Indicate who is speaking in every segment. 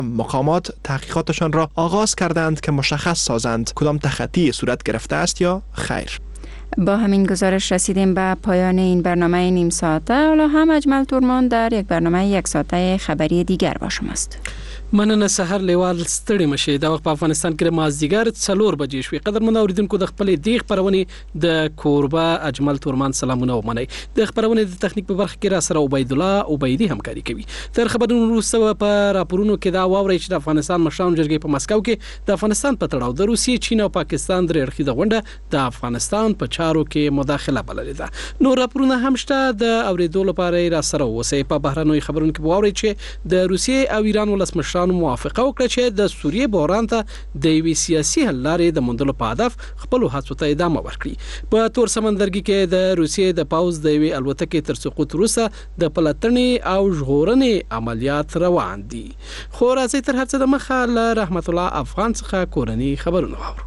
Speaker 1: مقامات تحقیقاتشان را آغاز کردند که مشخص سازند کدام تخطی صورت گرفته است یا خیر.
Speaker 2: با همین گزارش رسیدیم به پایان این برنامه نیم ساعته. حالا هم اجمل تورمان در یک برنامه یک ساعته خبری دیگر با شماست.
Speaker 3: مننه سحر لیوال ستړي مشه د وخت په افغانستان کې مازدیګر 4 بجې شوې. قدرمن اوریدونکو د خپل دیغ خبرونه د کوربه اجمل تورمان سلامونه ومني. د خبرونه د تخنیک په برخه کې را سره عبید الله عبیدی همکاري کوي. تر خبرونو وروسته په راپورونو کې دا واوري چې د افغانستان مشرانو جرګې په مسکو کې د افغانستان په تړاو د روسیې، چین او پاکستان درې اړخیزه غونډه د افغانستان په چارو کې مداخله بللې ده. نور راپورونه هم شته د اوریدو لپاره را سره اوسئ. په بهرنوي خبرونو کې واوري چې د روسیې او ایران ولسمشر موافقه وکړه چې د سوریې بحران ته د یوې سیاسي حل لارې د موندلو په هدف خپل هڅو ته ادامه ورکړي. په تور سمندرګي کې د روسیې د پاوز د یوې الوتکې تر سقوط وروسته د پلټنې او ژغورنې عملیات روان دي. خو راځي تر هر څه د مخه له رحمت الله افغان څخه کورني خبرونه واورو.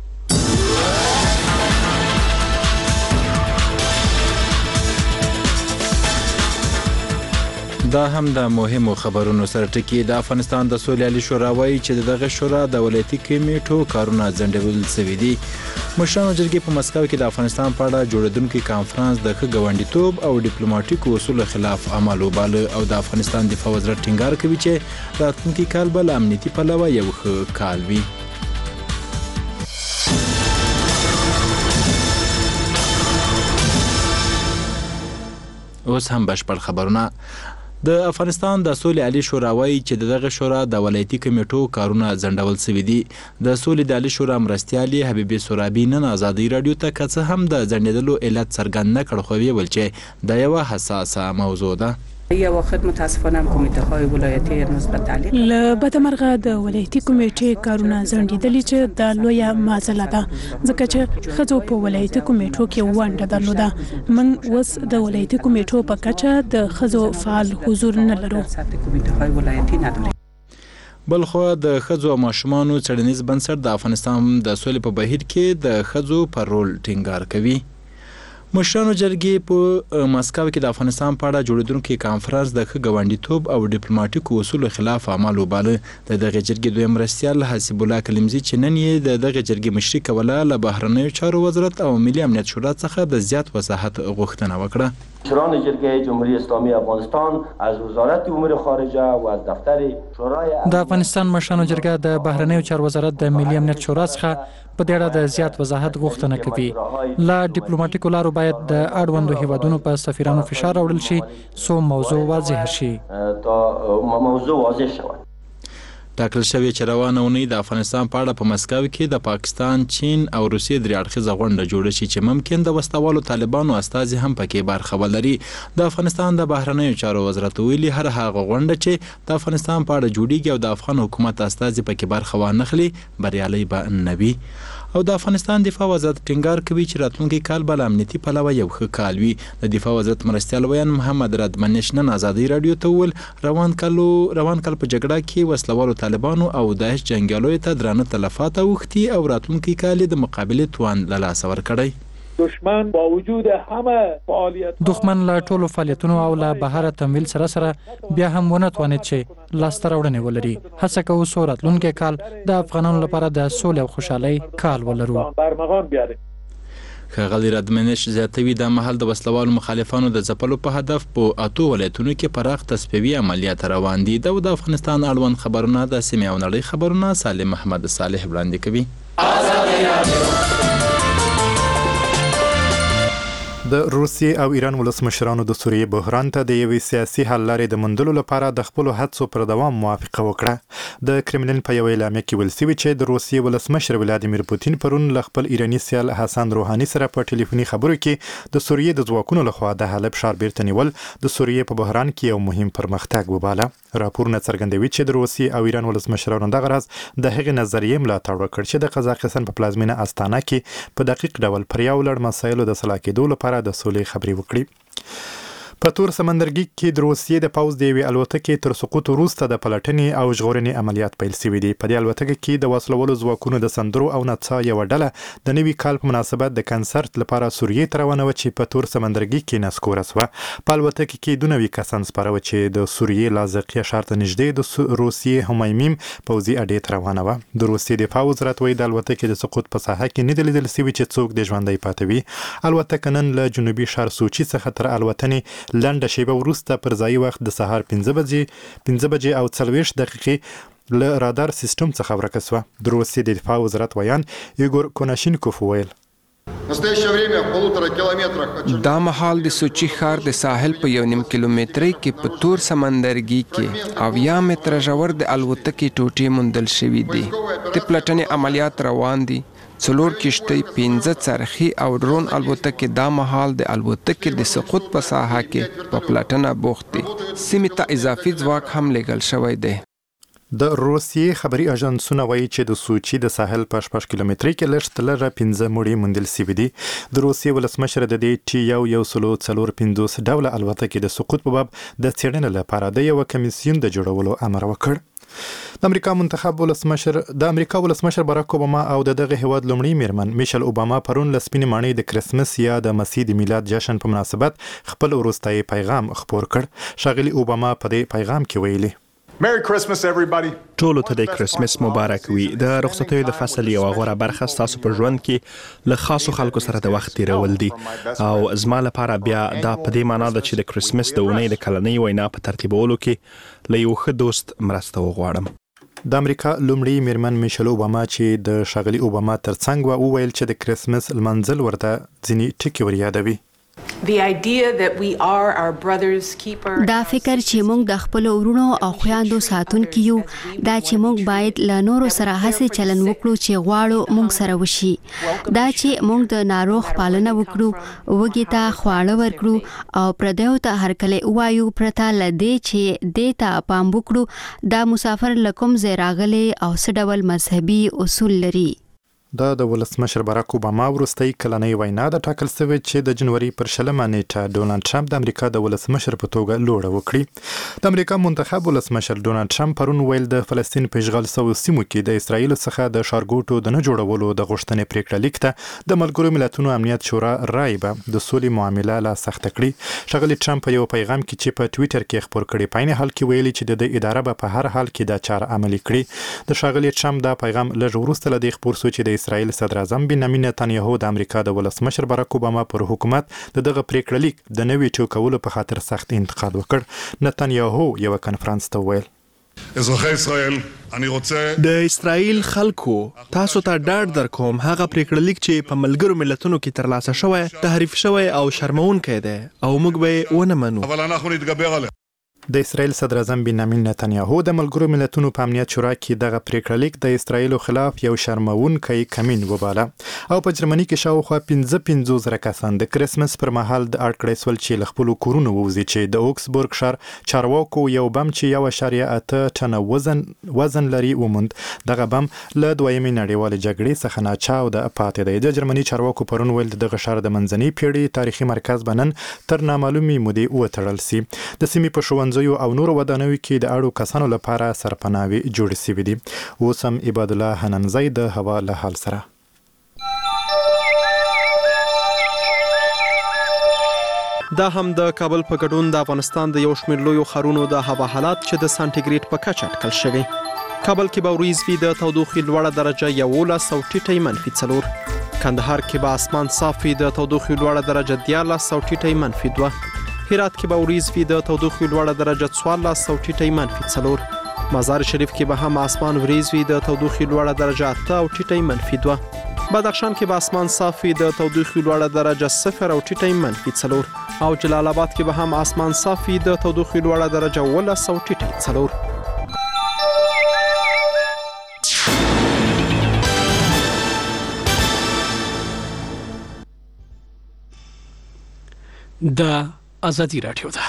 Speaker 4: دا هم د مهمو خبرونو سره ټکی. د افغانستان د سولې عالی شورا وایي چې دغه شورا د ولایتي کمیټو کارونه ځنډول شوي دي. مشرانو جرګې په مسکو کې د افغانستان په اړه جوړیدونکي کانفرنس د ښه ګاونډیتوب او ډیپلوماټیکو اصولو خلاف عمل وباله او د افغانستان دفاع وزارت ټینګار کوي چې راتلونکي کال به له امنیتي پلوه یو ښه کال وي. اوس هم بشپړ خبرونه. د افغانستان د سولې عالی شورا وایي چې دغه شورا د ولایتي کمیټو کارونه ځنډول شوي دي. د سولې د عالی شورا مرستیالي حبیبي سورابي نن ازادي رادیو ته که څه هم د ځنډېدلو علت څرګند نه کړ، خو ویل چې دا یوه حساسه موضوع ده.
Speaker 5: یا وخت متاسفانه کمیته های ولایتی هنوز به تعلیق
Speaker 6: بدمرغه د ولایتي کمیټې کارونه ځنډېدلي چې د لویه معضله ده، ځکه چې ښځو په ولایتي کمیټو کې ونډه درلوده. موږ اوس د ولایتي کمیټو په کچه د ښځو فعال حضور نه لرو.
Speaker 4: بلخو د ښځو او ماشومانو څېړنیز بنسټ د افغانستان د سولې په بهیر کې د ښځو پر رول ټینګار کوي. مشرانو جرګې په مسکو کې د افغانستان په اړه جوړیدونکي کانفرنس د ښه ګاونډیتوب او ډیپلوماټیکو اصولو خلاف عمل وباله. د دغه جرګې دویم مرستیال حسیب الله کلیمزي چې نن یې د دغه جرګې مشري کوله، له بهرنیو چارو وزارت او ملي امنیت شورا څخه د زیات وضاحت غوښتنه وکړه.
Speaker 7: مشران جرګه جمهوری اسلامی افغانستان از وزارت امور خارجه و از دفتر شورای
Speaker 8: د افغانستان مشرانو جرګه د بهرنیو چارو وزارت د ملي امنیت شورا څخه په دې اړه د زیات وضاحت غوښتنه کوي. لا ډیپلوماټیکو لارو باید د اړوندو هیوادونو په سفیرانو فشار راوړل شي څو موضوع واضح شي.
Speaker 4: ټاکل شوی چې روانه اونۍ د افغانستان په اړه په مسکو کې د پاکستان، چین او روسیې درې اړخیزه غونډه جوړه شي چې ممکن د وسلوالو طالبانو استازي هم پکې برخه ولري. د افغانستان د بهرنیو چارو وزارت ویلي هر هغه غونډه چې د افغانستان په اړه جوړیږي او د افغان حکومت استازي پکې برخه وانخلي بریالي به نه وي. او د افغانستان دفاع وزارت ټینګار کوي چې راتلونکي کال به له امنیتي پلوه یو ښه کال وي. د دفاع وزارت مرستیال ویان محمد ردمنش نن ازادي رادیو ته وویل روان کال په جګړه کې وسلوالو طالبانو او داعش جنګیالیو ته درانه تلفات اوښتي او راتلونکي کال د مقابلې توان له لاسه ورکړی.
Speaker 9: دشمن با وجود همه فعالیت
Speaker 8: دښمن له ټولو فعالیتونو او له بهره تمویل سره بیا هم ونه توانید چې لاسته راوړنې ولري. هڅه کوو څو راتلونکی کال د افغانانو لپاره د سولې او خوشحالۍ کال ولرو.
Speaker 4: ښاغلي ردمنش زیاتوي دا مهال د وسلوالو مخالفانو د ځپلو په هدف په 8 ولایتونو کې پراخ تصفیوي عملیات روان دي. د افغانستان اړوند خبرونه د سیمې او نړۍ خبرونه سالم محمد صالح وړاندې کوي.
Speaker 10: د روسیې او ایران ولسمشرانو د سوریې بحران ته د یوې سیاسي حل لارې د موندلو لپاره د خپلو هڅو پر دوام موافقه وکړه. د کرملین په یوه اعلامیه کې ویل شوي چې د روسیې ولسمشر ولادیمیر پوتین پرون له خپل ایراني سیال حسن روحاني سره په ټلیفوني خبرو کې د سوریې د ځواکونو لخوا د حلب ښار بیرته نیول د سوریې په بحران کې یو مهم پرمختګ وباله. راپورونه څرګندوي چې د روسیې او ایران ولسمشرانو دغه راز د هغې نظریې ملاتړ وکړ چې د قزاقستان په پلازمینه استانا کې په دقیق ډول پر یو لړ مسایلو د سلا کېدو لپاره د سولې خبرې وکړي. په تور سمندرګي کې د روسیې د پوځ د یوې الوتکې تر سقوط وروسته د پلټنې او ژغورنې عملیات پیل شوي دي. په دې الوتکه کې د وسلوالو ځواکونو د سندرو او نڅا یوه ډله د نوي کال په مناسبت د کنسرت لپاره سوریې ته روانه وه چې په تور سمندرګي کې نسکوره شوه. په الوتکه کې 92 کسان سپاره وه چې د سوریې لاذقیه ښار ته نږدې د روسیې همایمیم پوځي اډې ته روانه وه. د روسیې د پوځ راتوی د الوتکې د سقوط په ساحه کې نه دي لیدل شوي چې څوک د ژوندی پاتې وي. الوتکه نن له جنوبي ښار سوچي څخه تر الوتنې لنډه شیبه وروسته پر ځایي وخت د سهار 5 بجې او 40 دقیقې له رادار سیستم څخه ورکه شوه. د روسیې د دفاع وزارت ویان ایګور کوناشینکوف وویل
Speaker 11: دا مهال د سوچي ښار د ساحل په 1.5 کیلومترۍ کې په تور سمندرګي کې 90 متره ژور د الوتکې ټوټې موندل شوي دي. د پلټنې عملیات روان دي. 4 کشتۍ 15 څرخي او ډرون الوتکې دا مهال د الوتکې د سقوط په ساحه کې په پلټنه بوخت دي. سیمې ته اضافي ځواک هم لیږل شوی دی.
Speaker 10: د روسیې خبري اژانسونه وایي چې د سوچي د ساحل په 6 کیلومترۍ کې لږ تر لږه 15 مړي موندل شوي دي. د روسیې ولسمشر د دې TU-154 ډوله الوتکې د سقوط په باب د څېړنې لپاره د یو کمیسیون د جوړولو امر وکړ. د امریکا ولسمشر باراک اوباما او دغه هیواد لومړی میرمن میشل اوباما پرون له سپینې ماڼۍ د کرسمس یا د مسیح د میلاد جشن په مناسبت خپل وروستی پیغام خپور کړ. ښاغلي اوباما په دې پیغام کې ویلي
Speaker 12: Merry Christmas everybody.
Speaker 1: ټولو ته د کرسمس مبارک وي. د رخصتیو د فصل یوه غوره برخه ستاسو په ژوند کې له خاصو خلکو سره د وخت تیرول دي او زما لپاره بیا دا په دې معنا ده چې د کرسمس د اونۍ د کلنۍ وینا په ترتیبولو کې له یو ښه دوست مرسته وغواړم.
Speaker 10: د امریکا لومړی میرمن میشل اوباما چې د ښاغلي اوباما ترڅنګ وه وویل چې د کرسمس لمانځل ورته ځینې ټکي ور یادوي.
Speaker 13: دا فکر چې موږ د خپل ورونو او خویندو ساتونکي یو، دا چې موږ باید له نورو سره هڅې چلن وکړو چې غواړو موږ سره وشي، دا چې موږ د ناروغ پالنه وکړو، وږي ته خواړه ورکړو او پردیو ته هرکلی ووایو پرته له دې چې دې ته پام وکړو دا مسافر له کوم ځای راغلی او څه ډول مذهبي اصول لري.
Speaker 10: دا د ولسمشر باراک اوباما وروستۍ کلنۍ وینا ده ټاکل شوې چې د جنوري پر 20 نیټه ډونالډ ټرمپ د امریکا د ولسمشر په توګه لوړه وکړي. د امریکا منتخب ولسمشر ډونالډ ټرمپ پرون ویل د فلسطین په اشغال شویو سیمو کې د اسراییلو څخه د ښارګوټو د نه جوړولو د غوښتنې پریکړه لیک ته د ملګرو ملتونو امنیت شورا رایې به د سولې معامله لا سخته کړي. ښاغلي ټرمپ په یو پیغام کې چې په ټویټر کې خپور کړی په عین حال کې ویلي چې د اداره به په هر حال کې دا چاره عملي کړي. د ښاغلي ټرمپ دا پیغام لږ وروسته له دې خپور شو چې د اسراییل صدر اعظم بنیامین نتانیاهو د امریکا د ولسمشر باراک اوباما پر حکومت دغه پریکړه لیک د نوي ټوکولو په خاطر سخت انتقاد وکړ. نتانیاهو یو کنفرانس ته ویل
Speaker 1: د اسرائیل خلکو تاسو ته ډاډ درکوم هغه پریکړه لیک چې په ملګرو ملتونو کې ترلاسه شوی تحریف شوی او شرمونکی دی او موږ به ونه منو.
Speaker 10: د اسرائیل صدر اعظم بنیامین نتانیاهو د ملګرو ملتونو په امنیت شورا کې دغه پریکړه لیک د اسرائیلو خلاف یو شرمونکی کمین وباله او په جرمني کې شاوخوا 15,000 کسان د کرسمس پر مهال د اړ کړی سول چې له خپلو کورونو ووځي چې د اوکسبورګ ښار چارواکو یو بم چې 1.8 ټنه وزن لري وموند. دغه بم له دویمې نړیوالې جګړې څخه ناچاوده پاتې دی. د جرمني چارواکو پرون ویل دغه ښار د منځنۍ پیړۍ تاریخي مرکز به نن تر نامعلومې مودې وتړل سي. د سیمې په ښوونځیو او نورو ودانیو کې د اړو کسانو لپاره سرپناوي جوړې شوې دي. اوس هم عباد الله حننزی د هوا له حال سره.
Speaker 1: دا هم د کابل په ګډون د افغانستان د یو شمېر لویو ښارونو د هوا حالات چې د سانټیګریډ په کچه اټکل شوي. کابل کې به وریځ وي، د تودوخې لوړه درجه 11 او ټیټۍ -4. کندهار کې به اسمان صاف وي، د تودوخې لوړه درجه 13 او ټیټۍ -2. هرات کې به وریځ وي، د تودوخې لوړه درجه 14 او ټیټۍ -4. مزار شریف کې به هم اسمان وریځ وي، د تودوخې لوړه درجه 8 او ټیټۍ -2. بدخشان کې به اسمان صاف وي، د تودوخې لوړه درجه 0 او ټیټۍ -4. او جلال آباد کې به هم اسمان صاف وي، د تودوخې لوړه درجه 11 او ټیټۍ 4.
Speaker 3: د آزادی راډیو ده.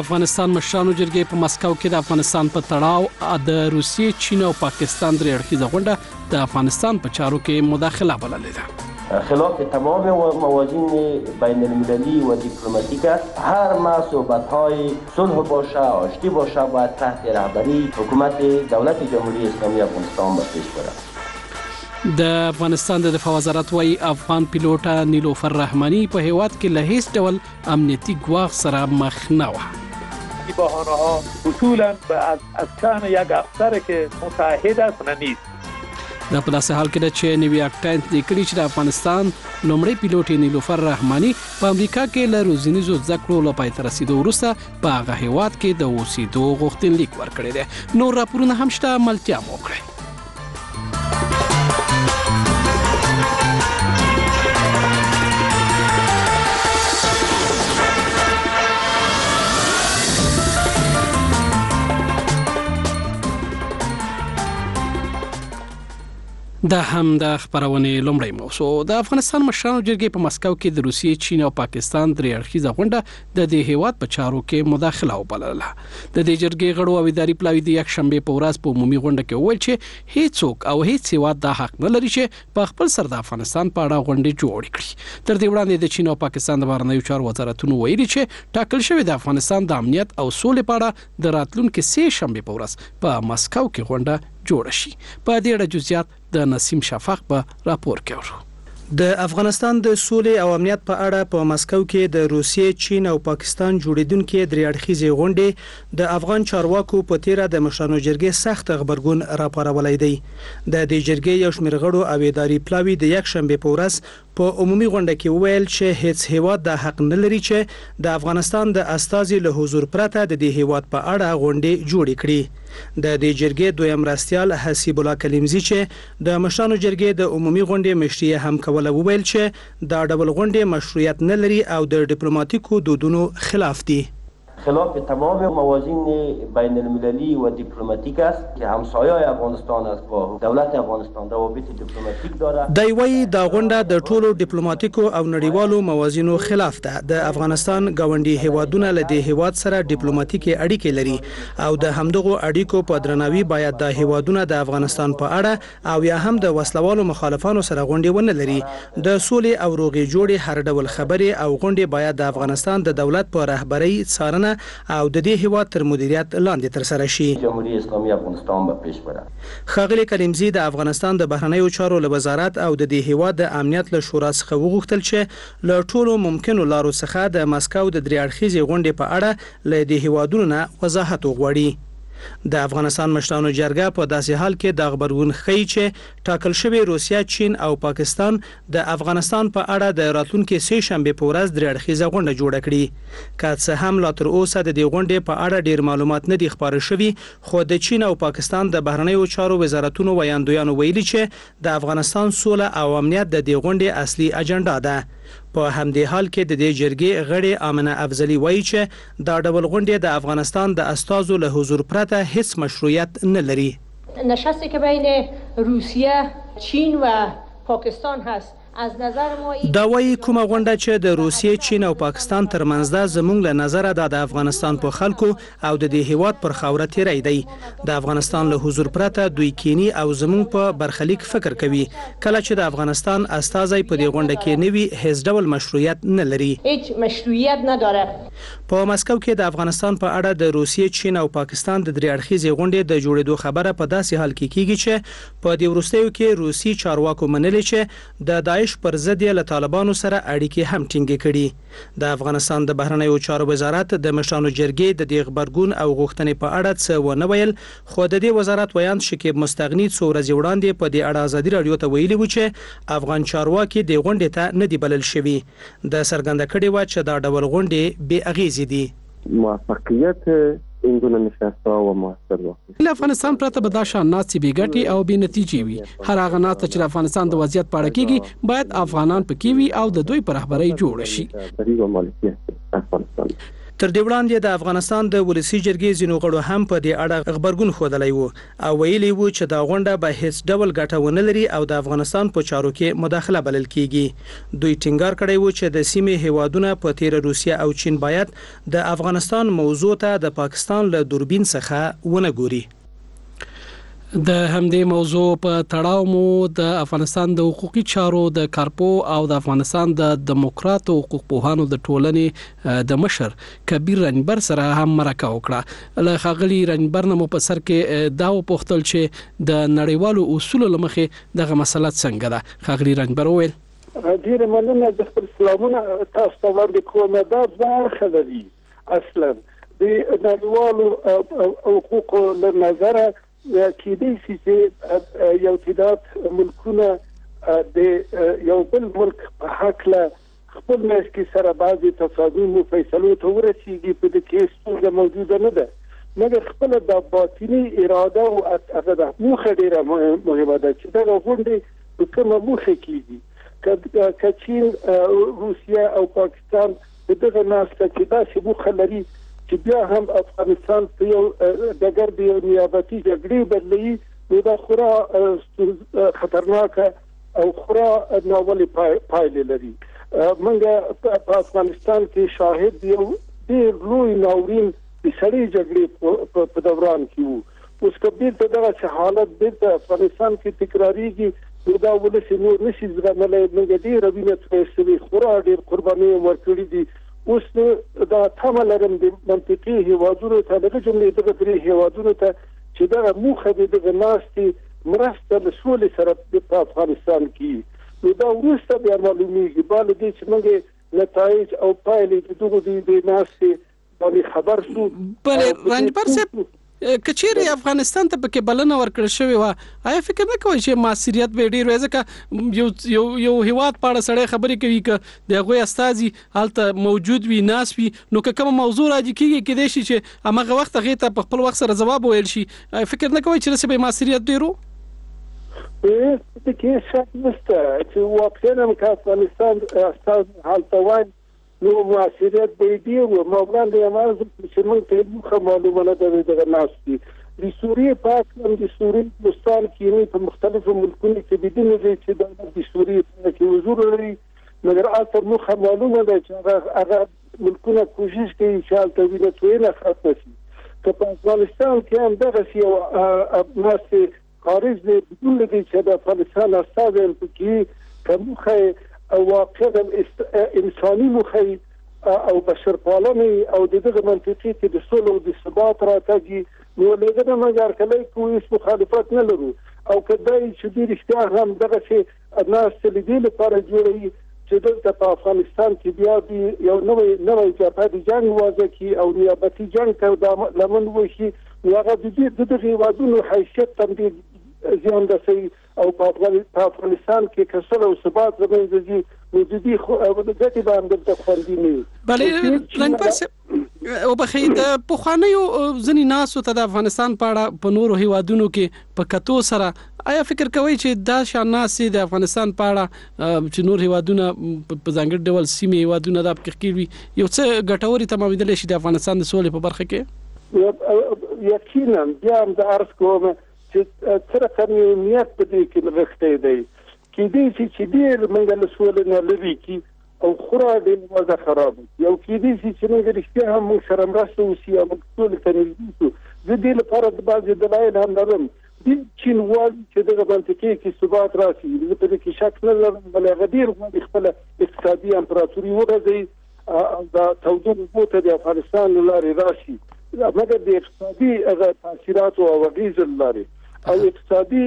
Speaker 3: افغانستان مشرانو جرګې په مسکو کې د افغانستان په تړاو د روسیې، چین او پاکستان درې اړخیزه غونډه د افغانستان په چارو کې مداخله بللې ده.
Speaker 7: خلاف تمام موازین بین المللی و دیپلماتیک است. هر ما صحبت‌های صلح باشه، آشتی باشه، باید تحت رهبری حکومت دولت جمهوری اسلامی افغانستان به پیش برد.
Speaker 3: د افغانستان د دفاع وزارت وايي افغان پیلوټه نیلوفر رحمانی په هیواد کې له هیڅ ډول امنیتي ګواښ سره مخ نه و.
Speaker 9: بهانه ها اصولا از شأن یک افسر که متعهد است نیست.
Speaker 3: دا په داسې حال کې ده چې نیویارک ټایمز لیکلي چې د افغانستان لومړی پیلوټ نیلوفر رحمانی په امریکا کې له روزنیزو زده کړو له پای ته رسیدو وروسته په هغه هیواد کې د اوسېدو غوښتنلیک ورکړی دی. نور راپورونه هم شته، ملتیا مو وکړئ. دا هم د خبرونې لومړی موضوع. د افغانستان مشرانو جرګې په مسکو کې د روسیې، چین او پاکستان درې اړخیزه غونډه د دې هیواد په چارو کې مداخله وبلله. د دې جرګې غړو او اداري پلاوي د یک شنبه په ورځ په عمومي غونډه کې وویل چې هیڅوک او هیڅ هیواد دا حق نه لري چې په خپل سر د افغانستان په اړه غونډې جوړ کړي. تر دې وړاندې د چین او پاکستان د بهرنیو چارو وزارتونو ویلي چې ټاکل شوی د افغانستان د امنیت او سولې په اړه د راتلونکي سه شنبه په ورځ په مسکو کې غونډه جوړ شي. په دې اړه جزئیات د نسیم شفاق په راپور کې ورو.
Speaker 14: د افغانستان د سولې او امنیت په اړه په مسکو کې د روسیې، چین او پاکستان جوړیدونکو درې اړخیزې غونډې د افغان چارواکو په تیره د مشرانو جرګې سخت خبرګون راپارولای دی. د دې جرګې یو شمېر غړو او اداري پلاوي د یک شنبه په ورځ په عمومي غونډه کې وویل چې هیڅ هیواد د حق نه لري چې د افغانستان د استازي له حضور پرته د دې هیواد په اړه غونډې جوړې کړي. د دې جرګې دویم راستیال حسیب الله کلیمزی چې د مشرانو جرګې د عمومي غونډې مشري هم کوله وویل چې دا ډول غونډې مشروعیت نه لري او د ډیپلوماټیکو دودونو خلاف دي.
Speaker 7: خلاف تمام موازین بین المللی و دیپلماتیک است که همسایه‌های افغانستان است با دولت افغانستان روابط دیپلماتیک دارد.
Speaker 14: دا وی دا غونډه د ټولو ډیپلوماټیکو او نړیوالو موازینو خلاف ده. د افغانستان غونډي هیوادونه له دې هیواد سره ډیپلوماټیکي اړیکې لري او د همدغو اړیکو په درناوي باید د هیوادونه د افغانستان په اړه او یا هم د وسلوالو مخالفانو سره غونډي ونه لري. د سولې او روغې جوړې هر ډول خبرې او غونډي باید د افغانستان د دولت په رهبرۍ څارنه او د دې هیواد تر مدیریت لاندې تر سره شي.
Speaker 7: جمهوری اسلامی افغانستان به پیش برد.
Speaker 14: خاغلی کریمزی د افغانستان د بهرنیو چارو له وزارت او د دې هیواد د امنیت له شورا څخه وغوښتل چې له ټولو ممکنو لارو څخه د مسکو د درې اړخیزې غونډې په اړه له دې هیوادونو نه وضاحت وغواړي. د افغانستان مشرانو جرګه په داسې حال کې د خبرون خي چې ټاکل شوی روسیا، چین او پاکستان د افغانستان په اړه د راتلونکي سه شنبه په ورځ درې اړخیزه غونډه جوړه کړي. که څه هم لا تر اوسه د دې غونډې په اړه ډیر معلومات نه دي خبرې شوي، خو د چین او پاکستان د بهرنیو چارو وزارتونو ویاندویانو ویلي چې د افغانستان سوله او امنیت د دې غونډې اصلي اجنډا ده. په همدې حال کې د دې جرګې غړي آمنه افضلی وایي چې دا ډول غونډې د افغانستان د استازو له حضور پرته هیڅ مشروعیت نه لري.
Speaker 15: نشستی که بین روسیه، چین و پاکستان هست از نظر ما
Speaker 14: دا وایي کومه غونډه چې د روسیې، چین او پاکستان ترمنځ ده زموږ له نظره د افغانستان په خلکو او د دې هیواد پر خاوره تیری دی. د افغانستان له حضور پرته دوی کینی او زموږ په برخلیک فکر کوي. کله چې د افغانستان استازي په دې غونډه کې نوي هیڅ ډول مشروعیت نه لري.
Speaker 15: هیڅ مشروعیت نداره.
Speaker 14: په مسکو کې د افغانستان په اړه د روسیې، چین او پاکستان د درې اړخیزې غونډې د جوړېدو خبره په داسې حال کې کیږي چې په دې وروستیو کې روسي چارواکو منلي چې د داعش پر ضد له طالبانو سره اړیکې هم ټینګې کړي. د افغانستان د بهرنیو چارو وزارت د مشرانو جرګې د دې خبرګون او غوښتنې په اړه څه ونه ویل، خو د دې وزارت ویاند شکیب مستغنی څو ورځې وړاندې په دې اړه ازادي رادیو ته ویلي و چې افغان چارواکي د غونډې ته نه دی بلل شوي. د څرګنده کړي و چې دا ډول غونډې بې اغیزې دي.
Speaker 16: موفقیت این گونه نشست‌ها و موثر واقع
Speaker 3: له افغانستان پرته به دا شان ناڅي بې ګټې او بې نتیجې وي. هر هغه ناڅه چې د افغانستان د وضعیت په اړه کېږي باید افغانان پکې وي او د دوی په رهبرۍ جوړ شي.
Speaker 14: تر دې وړاندې د افغانستان د ولسی جرګې ځینو غړو هم په دې اړه خبرګون ښودلی وو او ویلي وو چې دا غونډه به هیڅ ډول ګټه ونه لري او د افغانستان په چارو کې مداخله بلل کیږي. دوی ټینګار کړی وو چې د سیمې هیوادونه په تیر روسیه او چین باید د افغانستان موضوع ته د پاکستان له دوربین څخه ونه ګوري.
Speaker 3: د همدې موضوع په تړاو مو د افغانستان د حقوقي چارو د کارپو او د افغانستان د دموکراتو حقوق پوهانو د ټولنې د مشر کبیر رنجبر سره هم مرکه وکړه. له ښاغلي رنجبر نه مو په سر کې دا وپوښتل چې د نړیوالو اصولو له مخې دغه مسله څنګه ده. ښاغلي رنجبر وویل
Speaker 9: ډېر مننه د خپل سلامونه تاسو ته وړاندې کوم. دا برخه لري اصلا د نړیوالو حقوقو له نظره کېدای شي چې یو تعداد ملکونه د یو بل ملک په حق له خپل مسکي سره بعضي تصادم او فیصلو ته ورسیږي. په دې کې څه موجوده نه ده مګر خپل د باطني اراده او هغه د موخه ډیره مهمه ده چې دا غونډه په کومه موخه کېږي. که چین روسیه او پاکستان دغه ناسته کې داسې موخه لري چې بیا هم افغانستان په یو دګر دی نیابتي جګړې بدلوي نو دا خورا خطرناکه او خورا ناولې پایلې لري. موږ په افغانستان کې شاهد یو ډېر لوی ناورین د سړې جګړې په دوران کې وو. اوس که بیرته دغه حالت بیرته افغانستان کې تکراریږي نو دا ولې نور نشي زغملی. موږ ډېره وینه تویې شوې خورا ډېر قربانۍ ورکړي دي. اوس دا تمه لرم د منطقي هیوادونو ته دغه جملې دغه درې هیوادونو ته چې دغه موخه دغه ناستې مرسته له سولې سره په افغانستان کې نو دا وروسته بیا معلومیږي. بل دې چې موږ نتایج او پایلې دغه د ناستې باندې خبر شو.
Speaker 3: بل رنجبر صاحب کچېری افغانستان ته پکې بلنه ورکړل شوې و آیا فکر نه کوئ چې ماسریت به ډیر وي ځکه یو هیواد په اړه سړی خبرې کوي ک د هغه استازي حالت موجود وي ناس وي نو کوم موضوع راځي کیږي کې د شي چې هغه وخت غي ته په خپل وخت سره جواب ویل شي. فکر نه کوئ چې رسې به ماسریت ډیرو
Speaker 9: په کې شک نشته چې واقعا که افغانستان استاذ حالت وای نو مؤثریت به دی او موږ د اماز چې موږ ته معلومه نه ده دغه ناستي د سوریې پاک د سوریې مستان کې په مختلفو ملکونو کې بدون چې د سوریې کې حضور لري مګر اثر مخه معلومه ده چې هغه ملکونه کوشش کوي چې حالت وینه تویل ختم شي. که په افغانستان کې هم دغه یو ناستي خارج دی بدون چې د افغانستان استاد کې کومه او واقعا انساني مخې او بشرپالنې او دغه منطقي کې د سولې او د ثبات راتګي نو لږه مګر کله کوم مخالفت نه لرو او کله چې د رښتیا هم دغه شی ناس لیدل لپاره جوړي چې دلته په افغانستان کې بیا یو نوې جبهه جنگ واځي کې او نیابتي جنگ ته لمن وشي هغه د دې هیوادونو حیثیت تمدید زیان رسوي او په افغانستان کې کسل او ثبات زموږ د وجودي ګټې باندې د خوندي نه.
Speaker 3: بلې رنجبر او بخید په خوانیو ځنی ناسو ته د افغانستان په اړه په نورو هیوادونو کې په کتو سره آیا فکر کوي چې دا شان ناسي د افغانستان په اړه چې نور هیوادونه په ځانګړي ډول سیمې هیوادونه د فکر وي یو څه ګټوري تمامېدل شي د افغانستان د سولې په برخه کې؟
Speaker 9: یقینا بیا هم د عرض کوم چې تر څنګه نیت په دې کې لغښتې دی کې دې چې دې موږ له سولې نه لوي کی او خورا دې وضع خراب یو کې دې چې موږ رښتیا هم سره مرسته وسی او سولې ته نږدې د دې لپاره د بعض دلایل هم لرم. د چین وال چې دغه منطقي کې ثبات راشي د په کې شک نه لرم بلې غدیر غوډي خپل اقتصادي امپراتوري ورځي دا توجه بوته د افغانستان لارې راشي مګر د اقتصادي تاثیرات او غیز لري او اقتصادي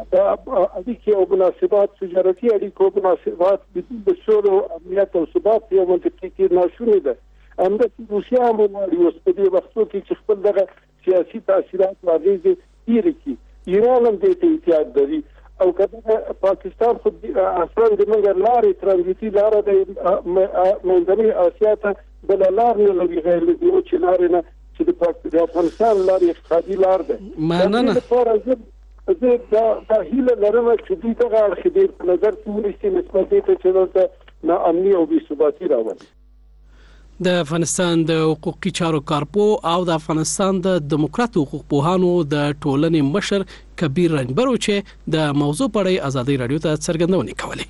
Speaker 9: اړیکې او مناسبات تجارتي اړیکو او مناسبات د سولې او امنیت او ثبات یو منطقي کې ناشونې ده. همداسې روسیه هم وایي اوس په دې وختو کې چې خپل دغه سیاسي تاثیرات او غیزې تیرې کړي. ایران هم دې ته احتیاط لري او کله پاکستان خو اصلا د منګر لارې ترانزیتي لاره د منځنۍ اسیا ته بل لار نه لري غیر د یو چې لارې نه چې د افغانستان لارې اقتصادي لار ده.
Speaker 3: مننه.
Speaker 9: زه دا هیله لرم چې دوی دغه اړخ دې په نظر کې ونیسي نسبت دې ته چې دلته ناامني او بې ثباتي راولي.
Speaker 3: د افغانستان د حقوقي چارو کارپو او د افغانستان د دموکراتو حقوق پوهانو د ټولنې مشر کبیر رنجبرو چې د موضوع په اړه ازادي رادیو ته څرګندونې کولې.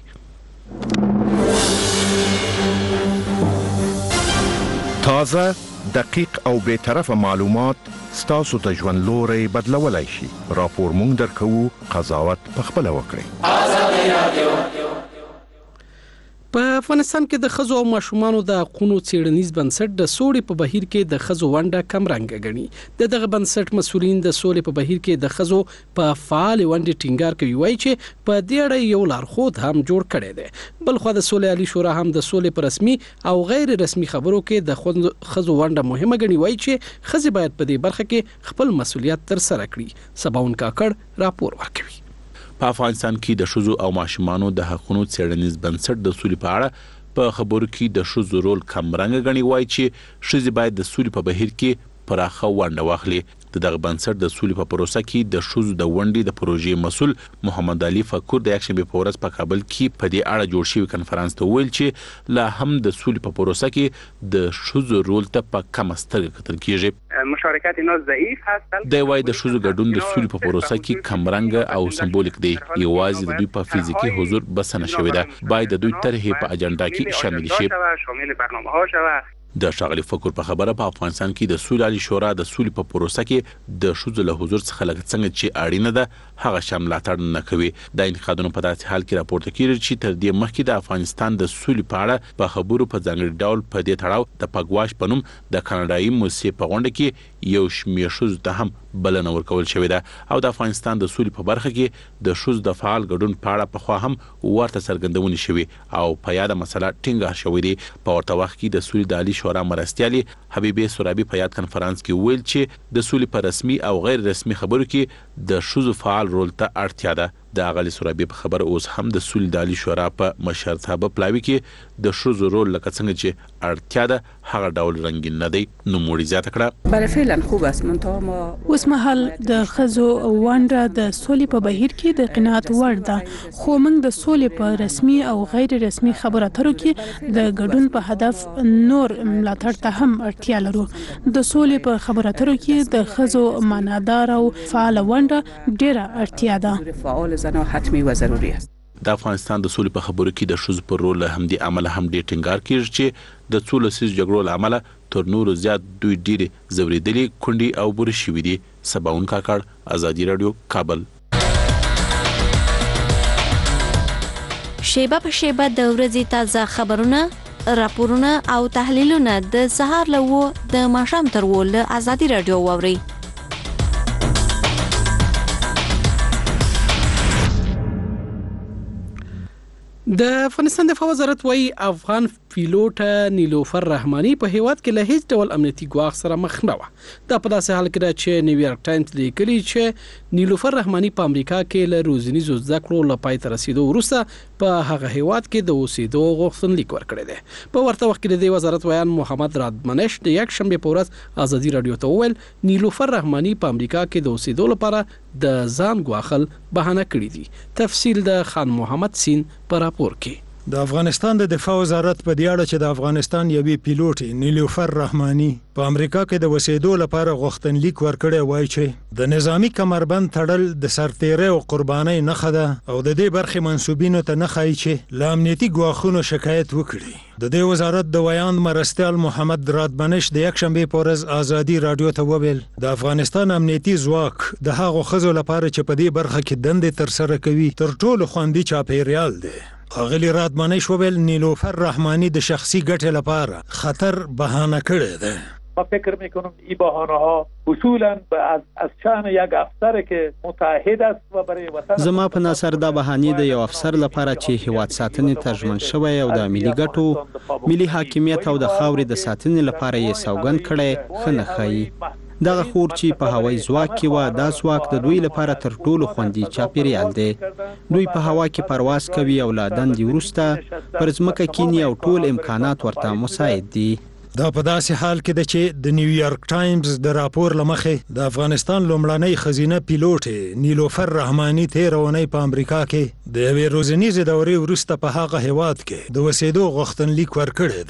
Speaker 17: تازه، دقیق او بے طرفه معلومات ستاسو ته ژوند لوري بدلولای شي. راپور مونږ درکوو، قضاوت پخپله وکړئ. ازادي رادیو.
Speaker 3: په افغانستان کې د ښځو او ماشومانو د حقوقو څېړنیز بنسټ د سولې په بهیر کې د ښځو ونډه کم رنګه ګڼي. دغه بنسټ مسؤلین د سولې په بهیر کې د ښځو په فعال ونډې ټینګار کوي، وایي چې په دې اړه یو لارښود هم جوړ کړی دی. بل خو د سولې عالی شورا هم د سولې په رسمي او غیر رسمي خبرو کې د ښځو ونډه مهمه ګڼي، وایي چې ښځې باید په دې برخه کې خپل مسؤلیت تر سره کړي. سباون کاکړ راپور ورکوي.
Speaker 18: په افغانستان کې د ښځو او ماشومانو د حقوقو څېړنیز بنسټ د سولې په اړه په خبرو کې د ښځو رول کم رنګه ګڼي، وایي چې ښځې باید د سولې په بهیر کې پراخه ونډه واخلي. دغه بنسټ د سولې په پروسه کې د ښځو د ونډې د پروژې مسؤل محمد علي فکر د یکشنبه په ورځ په کابل کې په دې اړه جوړ شوی کنفرانس ته ویل چې لا هم د سولې په پروسه کې د ښځو رول ته په کم سترګه کتل کیږي.
Speaker 19: مشارکت اینا ضعیف هستن.
Speaker 18: د وای د ښځو ګډون د سولې په پروسه کې کم رنګ او سمبولیک دی. یوازې د دوی په فزیکي حضور بسنه شوې ده. باید د دوی طرحې په اجنډا کې شامل شي.
Speaker 19: شامل برنامه‌ها شوه.
Speaker 18: د ښاغلي فکر په خبره په افغانستان کې د سولې عالی شورا د سولې په پروسه کې د ښځو له حضور څخه لږ څنګه چې اړینه ده هغه شامل ملاتړ نه کوي. د انتقادونو په داسې حال کې راپورته کیږي چې تر دې مخکې د افغانستان د سولې په اړه په خبرو په ځانګړي ډول په دې تړاو د پګواش په نوم د کاناډایي موسسې په غونډه کې یو شمېر ښځو ته هم بلنه ورکول شوې ده او د افغانستان د سولې په برخه کې د ښځو د فعال ګډون په اړه پخوا هم ورته څرګندونې شوې او په یاده مسله ټینګار شوې دي. په ورته وخت کې د سولې د عالی شورا مرستیالي حبیبه سورابي په یاد کنفرانس کې ویل چې د سولې په رسمي او غیر رسمي خبرو کې د ښځو فعال رول ته اړتیا ده. د اغلی سورابي په خبر اوس هم د سولې د عالی شورا په مشرتابه پلاوي کې د ښځو رول لکه څنګه چې اړتیا ده هغه ډول رنګین نه دی. نو موړي زیاته کړه
Speaker 5: برای فعلا خوب است منتها ما
Speaker 6: اوس مهال د ښځو ونډه د سولې په بهیر کې د قناعت وړ ده، خو موږ د سولې په رسمي او غیر رسمي خبرو اترو کې د ګډون په هدف نور ملاتړ ته هم اړتیا لرو. د سولې په خبرو اترو کې د ښځو معنادار او فعال ونډه ډیره اړتیا ده.
Speaker 5: زنان حتمی و ضروری است.
Speaker 18: د افغانستان د سولې په خبرو کې د ښځو پر رول هم د عمل هم ډیر ټینګار کیږي چې د څو لسیز جګړو لامل تر نورو زیات دوی ډیر زوریدلي کندي او بوري شوې دي. سباون کاکړ، ازادي رادیو، کابل.
Speaker 20: شیبه په شیبه د ورځې تازه خبرونه، راپورونه او تحلیلونه د سهار له د ماښام تر ول ازادي رادیو واوري.
Speaker 3: د افغانستان دفاع وزارت وايي افغان پیلوټ نیلوفر رحماني په هیواد کې له هیڅ ډول امنیتي ګواښ سره مخ نه و. دا په داسې حال کې ده چې نیویارک ټایمز لیکلي چې نیلوفر رحماني په امریکا کې له روزنیزو زده کړو له پای ته رسیدو وروسته په هغه هیواد کې د اوسېدو غوښتنلیک ورکړی دی. په ورته وخت کې د دې وزارت ویان محمد رادمنش د یک شنبه په ورځ ازادي رادیو ته وویل نیلوفر رحماني په امریکا کې د اوسېدو لپاره د ځان ګواښل بهانه کړی دي. تفصیل د خان محمد سین په راپور کې.
Speaker 21: د افغانستان د دفاع وزارت په دې اړه چې د افغانستان یوې پیلوټ نیلوفر رحماني په امریکا کې د وسیدو لپاره غوښتنلیک ورکړی وایي چې د نظامی کمربند تړل د سرتیرۍ او قربانۍ نښه ده او د دې برخې منسوبینو ته نه ښایي چې له امنیتي ګواښونو شکایت وکړي. د دې وزارت د ویاند مرستیال محمد رادمنش د یکشنبه په ورځ ازادي رادیو ته وویل د افغانستان امنیتي ځواک د هغو ښځو لپاره چې په دې برخه کې دندې ترسره کوي تر ټولو خوندي چاپیریال دی. اغلی رادمنش وویل نیلوفر رحمانی د شخصی ګټې لپاره خطر بهانه کړی دی.
Speaker 22: ما فکر میکنم این بهانه ها اصولا از شأن یک افسر که متعهد است و برای وطن.
Speaker 23: زما په نظر دا بهانې د یو افسر لپاره چې هیواد ساتنې ته ژمن شوی او د ملي ګټو، ملي حاکمیت او د خاورې د ساتنې لپاره یې سوګند کړی ښه نه ښایي. دغه خور چې په هوایي ځواک کې و دا ځواک د دوی لپاره تر ټولو خوندي چاپیریال دی. دوی په هوا کې پرواز کوي او لا دندې وروسته پر ځمکه کینی او ټول امکانات ورته مساعد دي.
Speaker 21: دا په داسې حال کې ده چې د نیویارک ټایمز د راپور لمخې د افغانستان لومړنۍ ښځینه پیلوټ نیلوفر رحماني تېره اونۍ په امریکا کې د یوې روزنیزې دورې وروسته په هغه هیواد کې د اوسېدو غوښتنلیک ورکړی دی.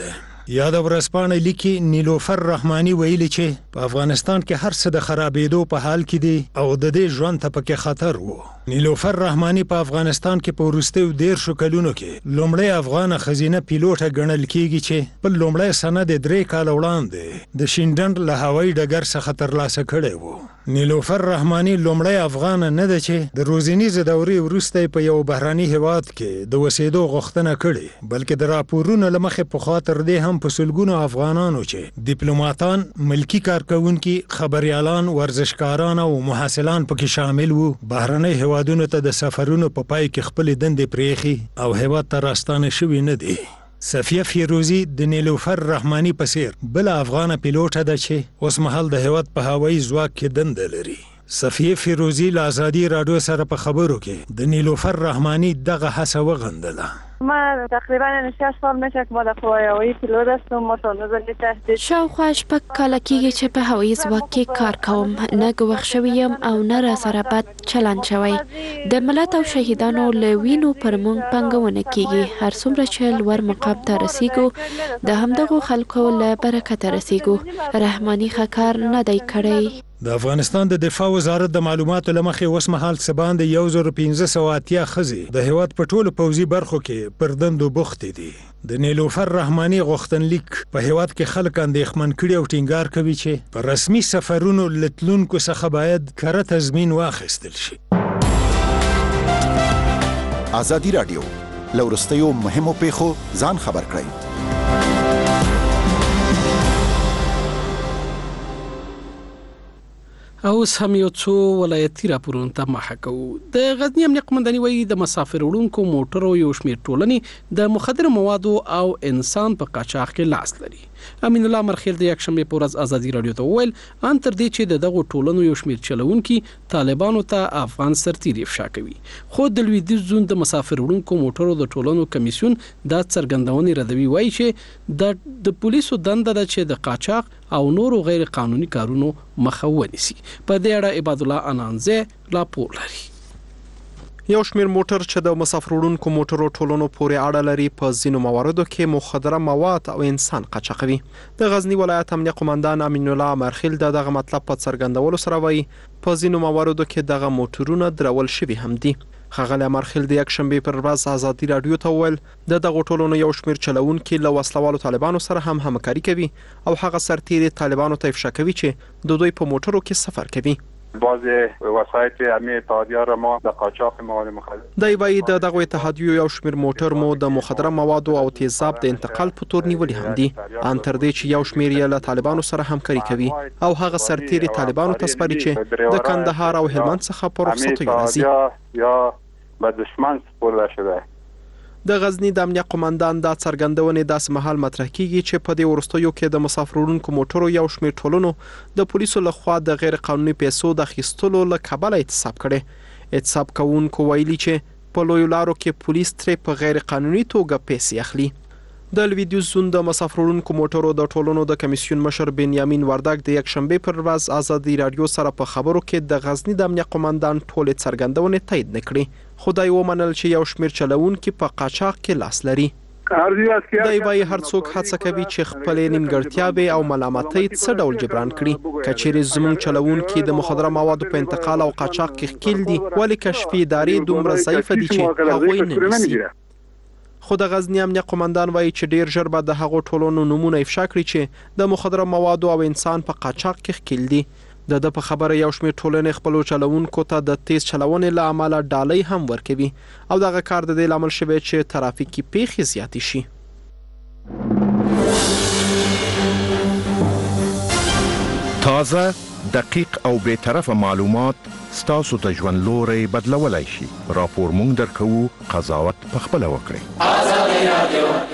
Speaker 21: یاد ورځپاڼه لیکي نیلوفر رحماني ویلي چې په افغانستان کې هر څه د خرابېدو په حال کې دي او د دې ژوند ته پکې خطر وو. نیلوفر رحماني په افغانستان کې په وروستیو 13 کلونو کې لومړی افغان ښځینه پیلوټه ګڼل کیږي چې په لومړی سند 3 کال وړاندې د شینډن له هوایي ډګر څخه ترلاسه کړی وو. نیلوفر رحماني لومړی افغان نه ده چې د روزنیزې دورې وروسته په یو بهراني هیواد کې د وسیدو غوښتنه کړې، بلکې د راپورونو له مخې پخوا تر دې هم په سلګونو افغانانو چې ډیپلوماټان، ملکی کارکونکي، خبريالان، ورزشکاران او محصلان پکې شامل وو، بهرني هیوادونو ته د سفرونو په پای کې خپل دندې پرېخي او هیواد ته راستانه شوي نه دي. صفیه فیروزی د نیلوفر رحماني په څیر بل افغان پیلوټه ده چې اوس مهال د هیواد په هوایي ځواک کې دنده لري. صفیه فیروزی له آزادي رادیو سره په خبرو کې د نیلوفر رحماني دغه هڅه وغندله.
Speaker 2: ما تقریبا 6 سال میشه که ما در قوای هوایی پیلوت هستم. ما تا نظر تهدید
Speaker 4: شاوخوا شپږ کاله کېږي چې په هوایي ځواک کې کار کوم. نه ګوښ شوی یم او نه را سره بد چلند شوی. د ملت او شهیدانو له وینو پر موږ پنګونه کېږي. هر څومره چې لوړ مقام ته رسیږو د همدغو خلکو له برکته رسیږو. رحماني ښه کار نه دی کړی.
Speaker 21: د افغانستان د دفاع وزارت د معلوماتو له مخې اوس مهال څه باندې 1580 ښځې د هیواد په ټولو پوځي برخو کې پر دندو بوختې دي. د نیلوفر رحماني غوښتنلیک په هیواد کې خلک اندېښمن کړي او ټینګار کوي چې په رسمي سفرونو له تلونکو څخه باید کره تضمین واخیستل شي.
Speaker 8: ازادي راډیو له وروستیو مهمو پیښو ځان خبر کړئ.
Speaker 3: اوس هم یو څو ولایتي راپورونو ته مخه کوو. د غزنی امنیه قومنداني وایي د مسافر وړونکو موټرو یو شمېر ټولنې د مخدره موادو او انسان په قاچاق کې لاس لري. امین الله مرخیل د یکشنبه په ورځ ازادي راډیو ته وویل ان تر دې چې د دغو ټولنو یو شمېر چلوونکي طالبانو ته افغان سرتیري افشا کوي، خو د لویدیځ زون د مسافر وړونکو موټرو د ټولنو کمیسیون دا څرګندونې ردوي، وایي چې د پولیسو دنده ده چې د قاچاق او نورو غیر قانوني کارونو مخه ونیسي. په دې اړه عباد الله انانزه راپور لري.
Speaker 1: یو شمېر موټر چې د مسافر وړونکو موټرو ټولنو پورې اړه لري په ځینو مواردو کې مخدره مواد او انسان قاچاقوي. د غزنی ولایت امنیه قومندان امین الله مرخیل دغه مطلب په څرګندولو سره وایي په ځینو مواردو کې دغه موټرونه درول شوي هم دي. ښاغلی مرخیل د یکشنبې پر ورځ ازادي راډیو ته وویل د دغو ټولنو یو شمېر چلوونکي له وسلوالو طالبانو سره هم همکاري کوي او هغه سرتیري طالبانو ته افشا کوي چې د دوی په موټرو کې سفر کوي.
Speaker 24: بعض وسایط امنیه اتحادیه را ما د قاچاق مواد مخدر
Speaker 1: دی وایي د دغه اتحادیو یو شمېر موټر مو د مخدره موادو او تیزاب د انتقال په تور نیولي هم دي، ان تر دې چې یو شمېر یې له طالبانو سره همکاري کوي او هغه سرتیري طالبانو ته سپاري چې د کندهار او هلمند څخه په رخصتیو راځي
Speaker 24: یا به دشمن سپارل شده.
Speaker 1: د غزنی د امنیه قومندان دا څرګندونې داسې مهال مطرح کیږي چې په دې وروستیو کې د مسافر وړونکو موټرو یو شمېر ټولنو د پولیسو لخوا د غیر قانوني پیسو د اخیستلو له کبله اعتصاب کړي. اعتصاب کوونکو ویلي چې په لویو لارو کې پولیس ترې په غیر قانوني توګه پیسې اخلي. د لویدیځ زون د مسافر وړونکو موټرو د ټولنو د کمیسیون مشر بنیامین وردګ د یکشنبه پر ورځ ازادي راډیو سره په خبرو کې د غزنی د امنیه قومندان ټولې څرګندونې تایید نکړي، خدای ومنل چې یو شمېر چلوونکي په قاچاق کې لاس لري. دی وایي هر څوک هڅه کوي چې خپل نیمګړتیاوې او ملامتۍ څه ډول جبران کړي. کچېرې زموږ چلوونکي د مخدره موادو په انتقال او قاچاق کې ښکیل دي، ولې کشفي ادارې دومره ضعیفه دي چې هغوی نه نیسي. خو د غزنی امنیه قومندان وایي چې ډیر ژر به د هغو ټولنو نمونه افشا کړي چې د مخدره موادو او انسان په قاچاق کې ښکیل دي. د په خبره یو شمېر ټولنې خپلو چلوونکو ته د تیز چلونې له امله ډالۍ هم ورکوي او دغه کار د دې لامل شوی چې ترافیکي پیښې زیاتې شي.
Speaker 17: تازه، دقیق او بے طرفه معلومات ستاسو ته ژوند لوري بدلولای شي. راپور مونږ درکوو، قضاوت پخپله وکړئ. ازادي راډیو.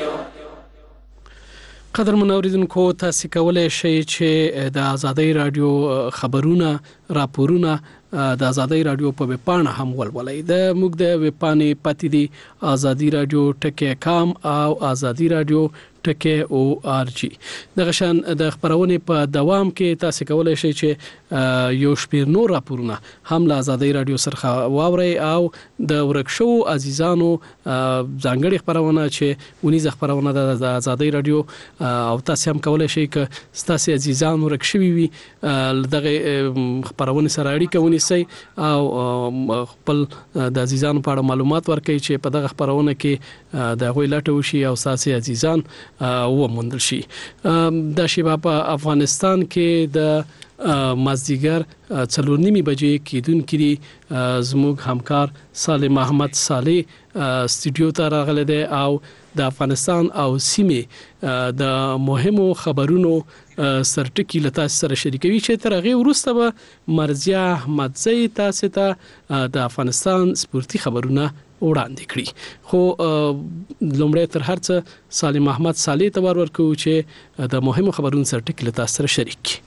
Speaker 3: قدرمن اوریدونکو، تاسو کولای شئ چې د ازادي راډیو خبرونه، راپورونه د ازادي راډیو په ویب پاڼه هم ولولئ. د موږ د ویب پاڼې پاتې دي ازادي راډیو .com او ازادي راډیو .org. دغه شان د خبرونې په دوام کې تاسو کولای شئ چې یو شمېر نور راپورونه هم له آزادۍ رادیو سره واورئ او د ورکشو عزیزانو ځانګړي خبرونه چې ونیزه خبرونه د آزادۍ رادیو او تاسو هم کولای شئ ک تاسو عزیزان ورکشوي وي دغه خبرونه سره اړیکه ونیسئ او خپل د عزیزانو په اړه معلومات ورکړئ چې په دغه خبرونه کې د غوي لاټو شي او تاسو عزیزان وموندل شي. د شیبه په افغانستان کې د مازدیګر 4:30 بجې کېدون کړي زموږ همکار سالم احمد صالح استودیو ته راغلی دی او د افغانستان او سیمې د مهمو خبرونو سرټکی لته سره شریکوي چې تر هغه وروسته به مرزیه احمدزی تاسو ته د افغانستان سپورتي خبرونه وړاندې کړي. خو لومړی تر هر څه سالم احمد صالح ته ورکو چې د مهمو خبرونو سرټکی لته سره شریک کړي.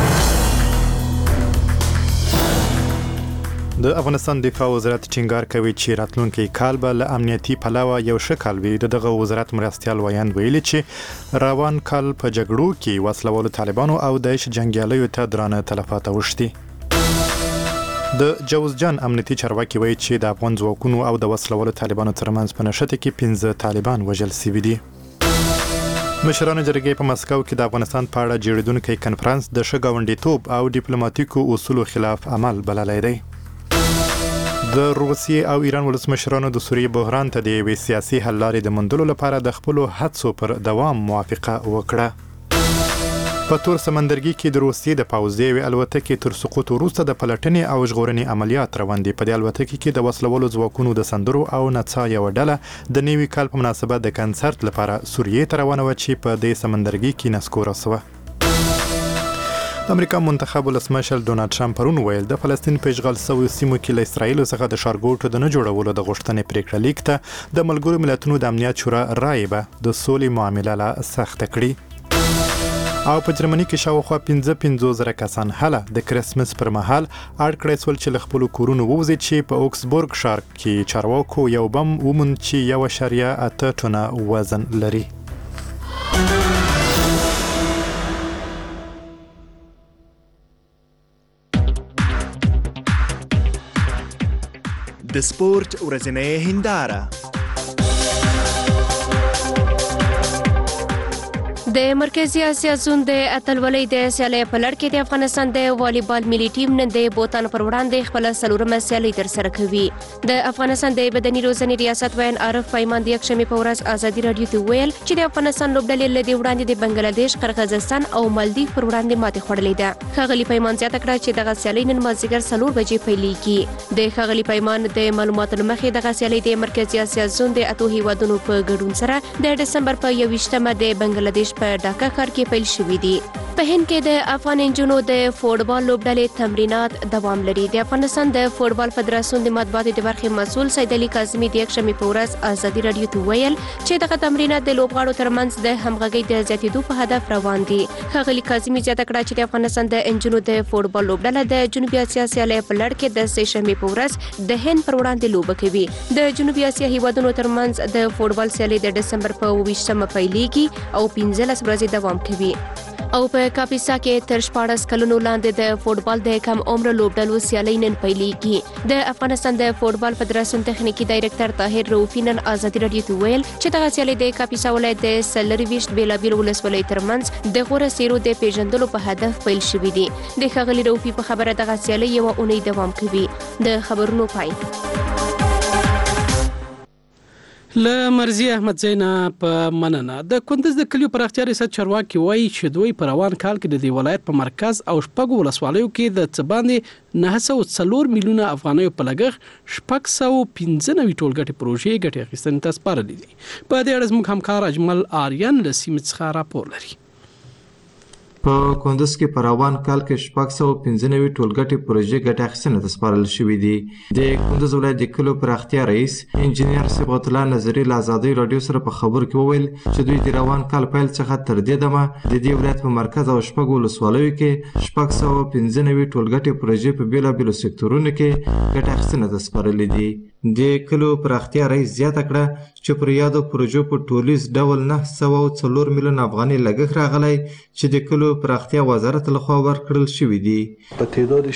Speaker 10: د افغانستان دفاع وزارت ټینګار کوي چې راتلونکي کال به له امنیتي پلوه یو ښه کال وي. دغه وزارت مرستيال ویاند ویلي چې روان کال په جګړو کې وسلوالو طالبانو او داعش جنگیالیو ته درانه تلفات اوښتي. د جوزجان امنیتي چارواکي وایي چې د افغان ځواکونو او د وسلوالو طالبانو ترمنځ په نښته کې 15 طالبان وژل شوي دي. مشرانو جرګې په مسکو کې د افغانستان په اړه جوړیدونکي کنفرانس د ښه ګاونډیتوب او ډیپلوماټیکو اصولو خلاف عمل بللی دی. د روسیې او ایران ولسمشرانو د سوریې بحران ته د یوې سیاسي حل لارې د موندلو لپاره د خپلو هڅو پر دوام موافقه وکړه. په تور سمندرګي کې د روسیې د پوځي الوتکې تر سقوط وروسته د پلټنې او ژغورنې عملیات روان دي. په دې الوتکې کې د وسلوالو ځواکونو د سندرو او نڅا یو ډله د نوي کال په مناسبت د کنسرت لپاره سوریې ته روانه وه چې په دې سمندرګي کې نسکوره شوه. د امریکا منتخب ولسمشر ډونالد ټرمپ پرون ویل د فلسطین په اشغال شویو سیمو کې له اسرایل څخه د ښارګوټو د نه جوړولو د غوښتنې پریکړه لیک ته د ملګرو ملتونو د امنیت شورا رایې به د سولې معامله لا سخته کړي. او په جرمني کې شاوخوا 55,000 کسان هله د کرسمس پر مهال اړ کړی سول چې له خپلو کورونو ووځي چې په اوکسبورګ ښار کې چارواکو یو بم وموند چې 1.8 ټنه وزن لري.
Speaker 11: د سپورت ورځنۍ هنداره.
Speaker 12: د مرکزی اسیا زون د اتلولۍ د سیالۍ په لړ کې د افغانستان د والیبال ملي ټیم نن د بوتان پر وړاندې خپل څلورمه سیالۍ ترسره کوي. د افغانستان د بدني روزنې ریاست وین عارف پیمان د یکشنبه په ورځ آزادي رادیو ته ویل چې د افغانستان لوبډلې له دې وړاندې د بنگلاديش، قرغیزستان او مالدیو پر وړاندې ماتې خوړلې ده. خغلی پیمان زیاته کړه چې دغه سیالۍ نن مازیګر 4 بجې پیلېږي. د خغلی پیمان د معلوماتو لمخې دغه سیالۍ د مرکزی اسیا زون د اتو هیوادونو په ګډون سره د دسمبر په 21مه د بنگلاديش په ډاکا ښار کې پیل شوې دي. په هند کې د افغان انجونو د فوټبال لوبډلې تمرینات دوام لري. د افغانستان د فوټبال فدراسیون د مطبوعاتو د برخې مسؤل سید علي کاظمي د یکشنبه په ورځ آزادي رادیو ته ویل چې دغه تمرینات د لوبغاړو ترمنځ د همغږۍ د زیاتېدو په هدف روان دي. ښاغلي کاظمي زیاته کړه چې د افغانستان د انجونو د فوټبال لوبډله د جنوبي اسیا سیالۍ په لړ کې د سه شنبه په ورځ د هند پر وړاندې لوبه کوي. د جنوبي اسیا هیوادونو ترمنځ د فوټبال سیالۍ د دسمبر په 20مه پیلېږي او 15 ورځې دوام کوي. او په کاپیسا کې تر 14 کلونو لاندې د فوټبال د کم عمر لوبډلو سیالۍ نن پیلېږي. د افغانستان د فوټبال فدراسیون تخنیکی ډایرکټر طاهر رؤفي نن آزادي رادیو ته ویل چې دغه سیالۍ د کاپیسا ولایت د سلریويشت بیلابیل ولسوالۍ ترمنځ د غوره سیرو د پیژندلو په هدف پیل شوې دي. د ښاغلي رؤفي په خبره دغه سیالۍ یو اونۍ دوام کوي. د خبرونو پای.
Speaker 3: له مرزیه احمدزی نه په مننه. د کندز د کلیو پراختیا ریاست چارواکي وایي چې دوی په روان کال کې د دې ولایت په مرکز او شپږو ولسوالیو کې د څه باندې 904 میلیونه افغانیو په لګښت 695 ټولګټې پروژې ګټې اخیستنې ته سپارلې دي. په دې اړه زموږ همکار اجمل آریان له سیمې څخه راپور لري.
Speaker 7: په کندز کې په روان کال کې 695 ټولګټې پروژې ګټه اخیستنې ته سپارل شوې دي. د کندز ولایت د کلو پراختیا رئیس انجینیر صبغت الله نظری له ازادۍ راډیو سره په خبرو کې وویل چې دوی د روان کال پیل څخه تر دې دمه د دې ولایت په مرکز او 6 ولسوالیو کې 695 ټولګټې پروژې په بیلابیلو سکتورونو کې ګټه اخیستنې ته سپارلې دي. د کلو پراختیا رئیس زیاته کړه چې پر یادو پروژو په ټولیز ډول 904 میلیون افغانۍ لګښت راغلی چې د کلو پراختیا وزارت لخوا ورکړل شوی دی.
Speaker 13: به تعداد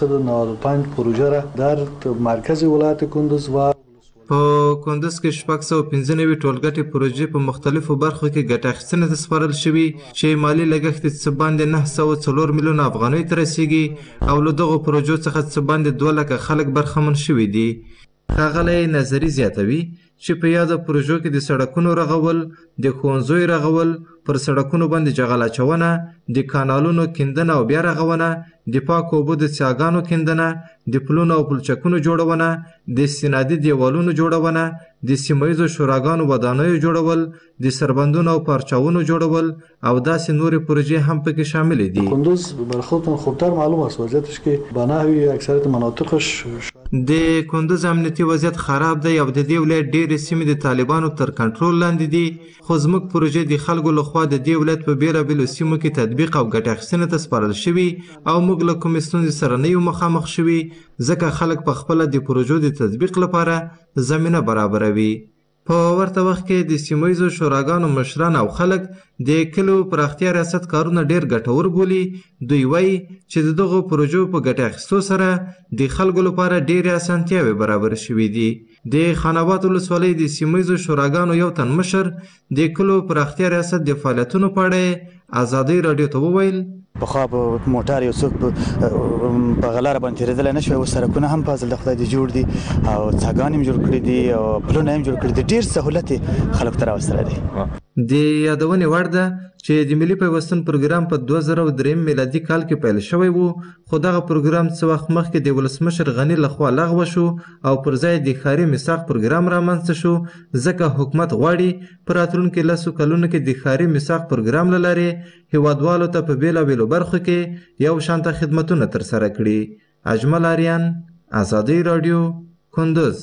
Speaker 13: 695 پروژه را در مرکز ولایت کندز و
Speaker 7: په کندز کې 695 ټولګټې پروژې په مختلفو برخو کې ګټه اخیستنې ته سپارل شوي چې مالي لګښت یې څه باندې 904 میلیون افغانۍ ته رسیږي او له دغو پروژو څخه څه باندې 2 لکه خلک برخمن شوي دي. ښاغلی نظري زیاتوي چې په یاده پروژو کې د سړکونو رغول، د ښوونځیو رغول، پر سړکونو باندې جغل اچونه، د کانالونو کیندنه او بیا رغونه، د پاکو اوبو د څاګانو کیندنه، د پلونو او پلچکونو جوړونه، د استنادي دیوالونو جوړونه، د سیمه ییزو شوراګانو ودانیو جوړول، د سربندونو او پارچاونو جوړول او داسې نورې پروژې هم پکې شامل دي.
Speaker 13: کندز برای خودتون خوبتر معلوم است وضعیتش که به نحوی اکثریت مناطقش
Speaker 7: د کندز امنیتي وضعیت خراب دی او د دې ولایت ډېرې سیمې د طالبانو تر کنټرول لاندې دي، خو زموږ پروژې د خلکو لخوا د دې ولایت په بیلابیلو سیمو کې تطبیق او ګټه اخیستنې ته سپارل شوي او موږ له کومې ستونزې سره نه یو مخامخ شوي ځکه خلک په خپله د پروژو د تطبیق لپاره زمینه برابروي. په ورته وخت کې د سیمه ییزو شوراګانو مشران او خلک د کلو پراختیا ریاست کارونه ډېر ګټور بولي. دوی وایي چې د دغو پروژو په ګټه اخیستو سره د خلکو لپاره ډېرې اسانتیاوې برابر شوي دي. د خان آباد ولسوالۍ د سیمه ییزو شوراګانو یو تن مشر د کلو پراختیا ریاست د فعالیتونو په اړه ازادۍ راډیو ته وویل
Speaker 15: پخوا په موټر یو څوک په غلاره باندې تېرېدلی نه شوی، اوس سړکونه هم په فضل د خدای دې جوړ دي او څاګانې هم جوړ کړي دي او پلونه هم جوړ کړي دي. ډېر سهولت یې خلکو ته راوستلی دی.
Speaker 7: د یادونې وړ ده چې د ملي پیوستون پروګرام په 2003 میلادي کال کې پیل شوی و، خو دغه پروګرام څه وخت مخکې د ولسمشر غني لخوا لغوه شو او پر ځای د ښاري میثاق پروګرام رامنځته شو ځکه حکومت غواړي په راتلونکي 10 کلونو کې د ښاري میثاق پروګرام له لارې هیوادوالو ته په بیلابیلو برخو کې یو شانته خدمتونه ترسره کړي. اجمل آریان، ازادۍ راډیو، کندز.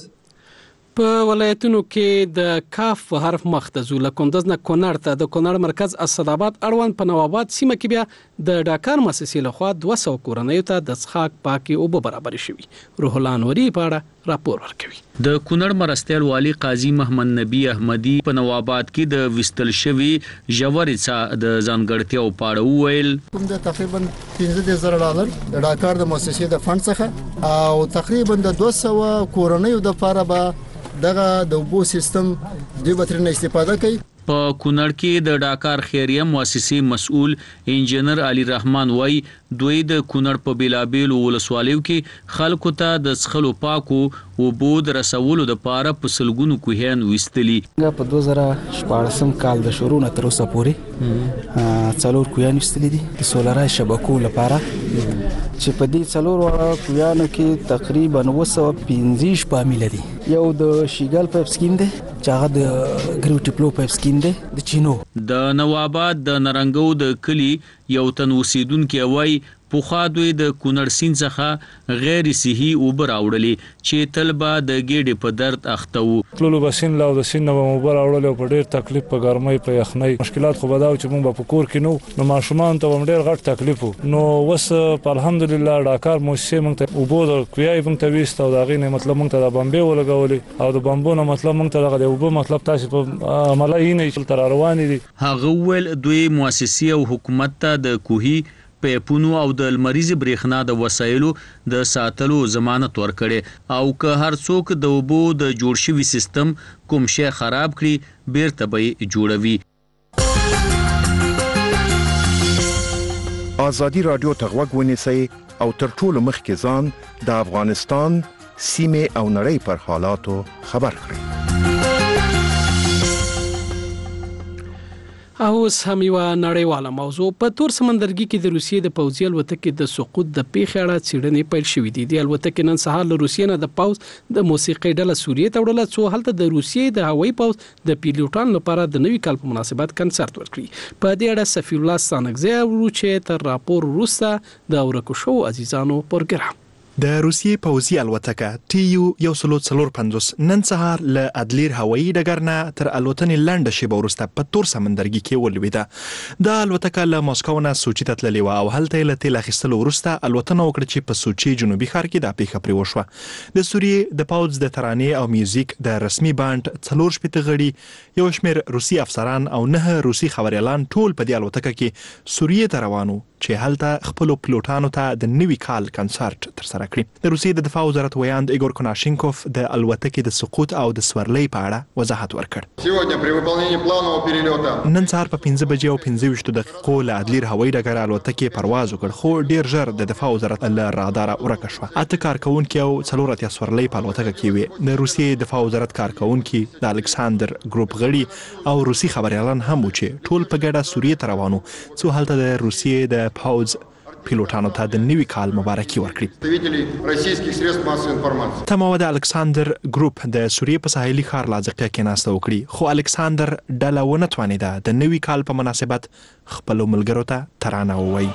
Speaker 3: په ولایتونو کې د کاف حرف مخ ته ځو. له کندز نه کونړ ته د کونړ مرکز اسداباد اړوند په نواباد سیمه کې بیا د ډاکار مؤسسې لخوا 200 کورنیو ته د څښاک پاکي اوبه برابرې شوي. روح الله انوري په اړه راپور ورکوي.
Speaker 16: د کونړ مرستیال والی قاضي محمد نبی احمدي په نواباد کې د وستل شوي ژورې څا د ځانګړتیاو په اړه وویل.
Speaker 25: د تقریبا $15,000 د ډاکار د مؤسسې د فند څخه او تقریبا د 200 کورنیو د لپاره به دغه د اوبو سیستم دوی به ترنه استفاده کوي.
Speaker 16: په کونړ کې د ډاکار خیریه مؤسسې مسؤل انجینر علي رحمان وای دوی د کونړ په بیلابیلو ولسوالیو کې خلکو ته د څښلو پاکو اوبو د رسولو لپاره په سلګونو کوهیان وستلي.
Speaker 26: په 2014 کال د شروع نه تر اوسه پورې 4 کوهیان وستلي دي د سولرای شبکو لپاره چې په دې 4 کوهیانو کې تقریبا 215 فامیل دي. یو د شیګل پایپ سکیم دی چې هغه د ګریوټي پلو پایپ سکیم دی د چینو.
Speaker 16: د نواباد د نرنګو د کلی یو تن اوسیدونکي وای پوخا دوی د کونړ سیند څخه غیر صحي اوبه راوړلې چې تل به د ګېډې په درد اخته وو.
Speaker 27: تللو به سیند له او د سیند نه به مو اوبه راوړلې او په ډېر تکلیف په ګرمۍ په یخنۍ مشکلات خو به دا و چې موږ به په کور کې نو ماشومانو ته به ډېر غټ تکلیف و. نو اوس په الحمدلله ډاکار مؤسسې موږ ته اوبو د کویای موږ ته ویست او د هغې نه مطلب موږ ته د بمبې ولګولې او د بمبو نه مطلب موږ ته دغه د اوبه مطلب تاسې په عمله یې نه دلته را روانې دي.
Speaker 16: هغه وویل دوی مؤسسې او حکومت ته د کوهي پیپونو او د لمریزې برېښنا د وسایلو د ساتلو ضمانت ورکړي او که هر څوک د اوبو د جوړ شوي سیستم کوم شی خراب کړي بیرته به یې جوړوي.
Speaker 17: ازادي راډیو ته غوږ ونیسئ او تر ټولو مخکې ځان د افغانستان سیمې او نړۍ پر حالاتو خبر کړئ.
Speaker 3: اوس هم یو نړیواله موضوع په تور سمندرګي کې د روسیې د پوځي الوتکې د سقوط د پیښې اړه څېړنې پیل شوې دي. د الوتکې نن سهار له روسیې نه د پوځ د موسیقۍ ډله سوریې ته وړله څو هلته د روسیې د هوایي پوځ د پیلوټانو لپاره د نوي کال په مناسبت کنسرت ورکړي. په دې اړه سفیر الله ستانکزی اورو چې تر راپور وروسته د ورکو شو عزیزانو پروګرام.
Speaker 11: د روسیې پوځي الوتکه TU-154 نن سهار له ادلیر هوایي ډګر نه تر الوتنې لنډه شیبه وروسته په تور سمندرګي کې ولوېده. د الوتکه له ماسکو نه سوچي ته تللې وه او هلته یې له تیل اخیستلو وروسته الوتنه وکړه چې په سوچي جنوبي ښار کې دا پیښه پرې وشوه. د سوریې د پوځ د ترانې او میوزیک د رسمي بانډ 4 غړي، یو شمېر روسي افسران او 9 روسي خبریالان ټول په دې الوتکه کې سوریې ته روان وو چې هلته خپلو پیلوټانو ته د نوي کال کنسرت ترسره کړي. د روسیې د دفاع وزارت ویاند ایګور کوناشینکوف د الوتکې د سقوط او د سورلۍ په اړه وضاحت ورکړ. نن سهار په 5:25 دقیقو له ادلیر هوایي ډګر الوتکې پرواز وکړ، خو ډیر ژر د دفاع وزارت له راداره ورکه شوه. 8 کارکونکي او 4 سورلۍ په الوتکه کې وي. د روسیې دفاع وزارت کارکونکي د الکساندر ګروپ غړي او روسي خبریالان هم و چې ټول په ګډه سوریې ته روان وو څو هلته د روسیې د پوځ پیلوټانو ته د نوي کال مبارکي ورکړي. تمه وه د الکساندر ګروپ د سوریې په ساحلي ښار لاذقیه کې ناسته وکړي، خو الکساندر ډله ونه توانېده د نوي کال په مناسبت خپلو ملګرو ته ترانه ووایي.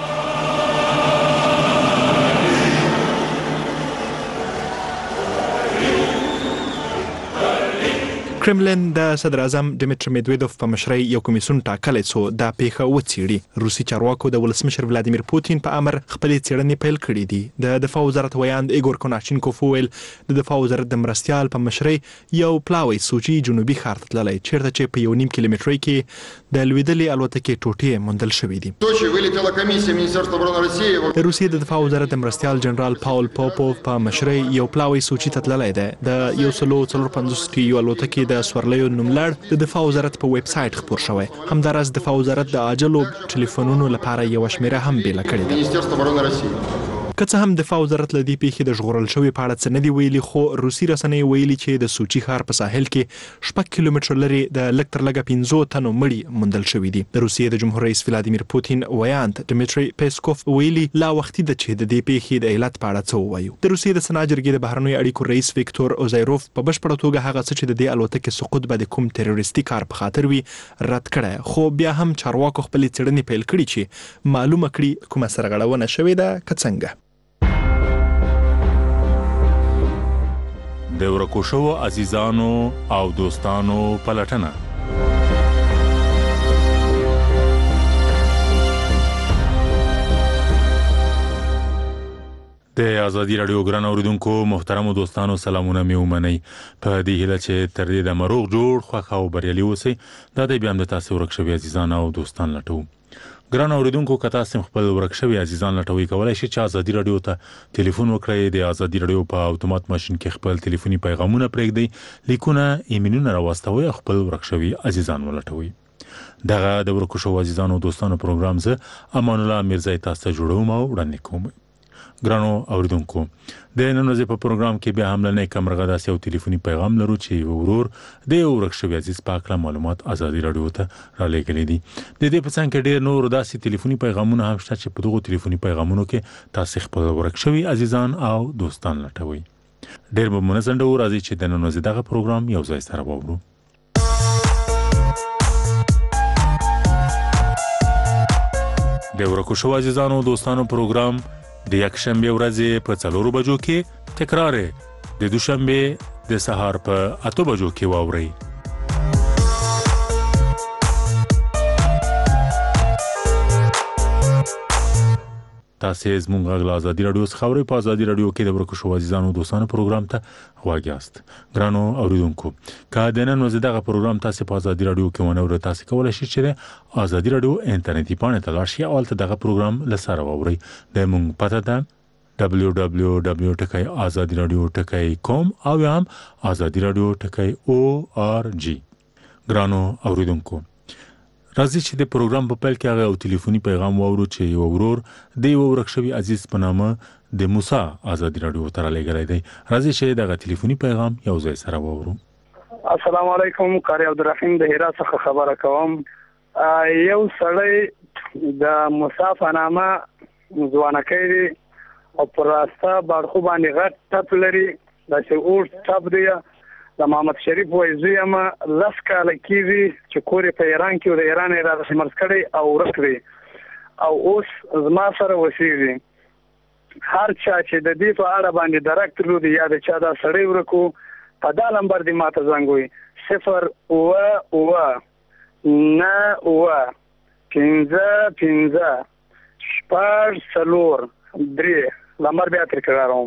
Speaker 11: کرملین د صدر اعظم ډیمیټر میدویدوف په مشرۍ یو کمیسیون ټاکلی څو دا پیښه وڅېړي. روسي چارواکو د ولسمشر ولادیمیر پوتین په امر خپلې څېړنې پیل کړي دي. د دفاع وزارت ویاند ایګور کوناشینکوف وویل د دفاع وزارت د مرستیال په مشرۍ یو پلاوی سوچي جنوبي ښار ته تللی چیرته چې په 1.5 کیلومترۍ کې د لوېدلې الوتکې ټوټې موندل شوي دي. د روسیې د دفاع وزارت د مرستیال جنرال پاول پوپوف په مشرۍ یو پلاوی سوچي ته تللی دی. د 154 TU الوتکې د سورلیو نوملړ د دفاع وزارت په ویب سایټ خپور شوی. همداراز دفاع وزارت د عاجلو ټلیفونونو لپاره یو شمیره هم بیله کړې ده. که څه هم دفاع وزارت له دې پیښې د ژغورل شوي په اړه څه نه دي ویلي، خو روسي رسنۍ ویلي چې د سوچي ښار په ساحل کې 6 کیلومتره لرې د لږ تر لږه 15 تنو مړي موندل شوي دي. د روسیې د جمهور رئیس ولادیمیر پوتین ویاند ډیمیټری پیسکوف ویلي لا وختي ده چې د دې پیښې د علت په اړه څه ووایو. د روسیې د سنا جرګې د بهرنیو اړیکو رئیس ویکتور اوزایروف په بشپړه توګه هغه څه چې د دې الوتکې سقوط به د کوم تروریستي کار په خاطر وي رد کړی، خو بیا هم چارواکو خپلې څېړنې پیل کړي چې معلومه کړي کومه سرغړونه شوې ده که څنګه.
Speaker 5: د ورکو شوو عزیزانو او دوستانو پلټنه. د ازادي راډیو ګران اوریدونکو محترمو دوستانو سلامونه مې ومنئ. په دې هیله چې تر دې د مروغ جوړ خوښ او بریالي اوسئ. دا دی بیا هم د تاسې ورک شوي عزیزان او دوستان لټوو. ګران اوریدونکو که تاسو خپل ورک شوي عزیزان لټوي کولای شئ چې ازادي راډیو ته ټلیفون وکړئ. د ازادي راډیو په اتومات ماشين کې خپل ټلیفوني پیغامونه پرېږدئ، لیکونه ایمیلونه راوستوئ او خپل ورک شوي عزیزان ولټوي. دغه د ورکو شوو عزیزانو دوستانو پروګرام زه امان الله میرزای تاسو ته جوړوم او وړاندې کوم. ګرانو اوریدونکو د نن ورځې په پروګرام کې بیا هم لنې کمرغه داسې یو ټلیفوني پیغام لرو چې ورور د یو ورک شوي عزیز په اړه معلومات ازادي راډیو ته رالیږلي دي. د دې په څنګ کې ډېر نور داسې ټلیفوني پیغامونه هم شته چې په دغو ټلیفوني پیغامونو کې تاسو خپل ورک شوي عزیزان او دوستان لټوي. ډېر به مو نسنډو راځي چې د نن ورځې دغه پروګرام یو ځای سره وورو. د ورکو شوو عزیزانو دوستانو پروګرام د یکشنبه ورځې په 4 بجو کې تکرار د دوشنبه د سهار په 8 بجو کې واورئ. تاسو زموږ غږ ازادي راډیو څخه اورئ. په ازادي راډیو کې د ورکو شوو عزیزانو دوستانو پروګرام ته غوږ یاست. ګرانو اوریدونکو که د نن ورځې دغه پروګرام تاسو په ازادي راډیو کې ونه اورئ، تاسو کولی شئ چې ازادي راډیو انټرنیټي پاڼې ته لاړ شئ او هلته دغه پروګرام له سره واورئ. د موږ پته ده www.azadiradio.com او یا هم azadiradio.org. ګرانو اوریدونکو راځي چې د پروګرام په پیل کې هغه یو ټلیفوني پیغام واورو چې یو ورور د یو ورک شوي عزیز په نامه د موسی ازادي راډیو ته رالیږلی دی. راځي چې دغه ټلیفوني پیغام یو ځای سره واورو.
Speaker 6: السلام علیکم، قاری عبدالرحیم د هرات څخه خبره کوم. یو سړی د مصافه نامه ځوانکی دی او پر راسته باړخو باندې غټ ټپ لري داسې اوږد ټپ دی د محمد شریف وایي یم 10 کاله کېږي چې کور یې په ایران کې و د ایران یې را مرز کړی او ورک دی او اوس زما سره اوسېږي هر چا چې د دې په اړه باندې درک درلود یا د چا دا سړی ورکو په دا نمبر دې ماته زنګ وي 0 نمبر بیا تکراروم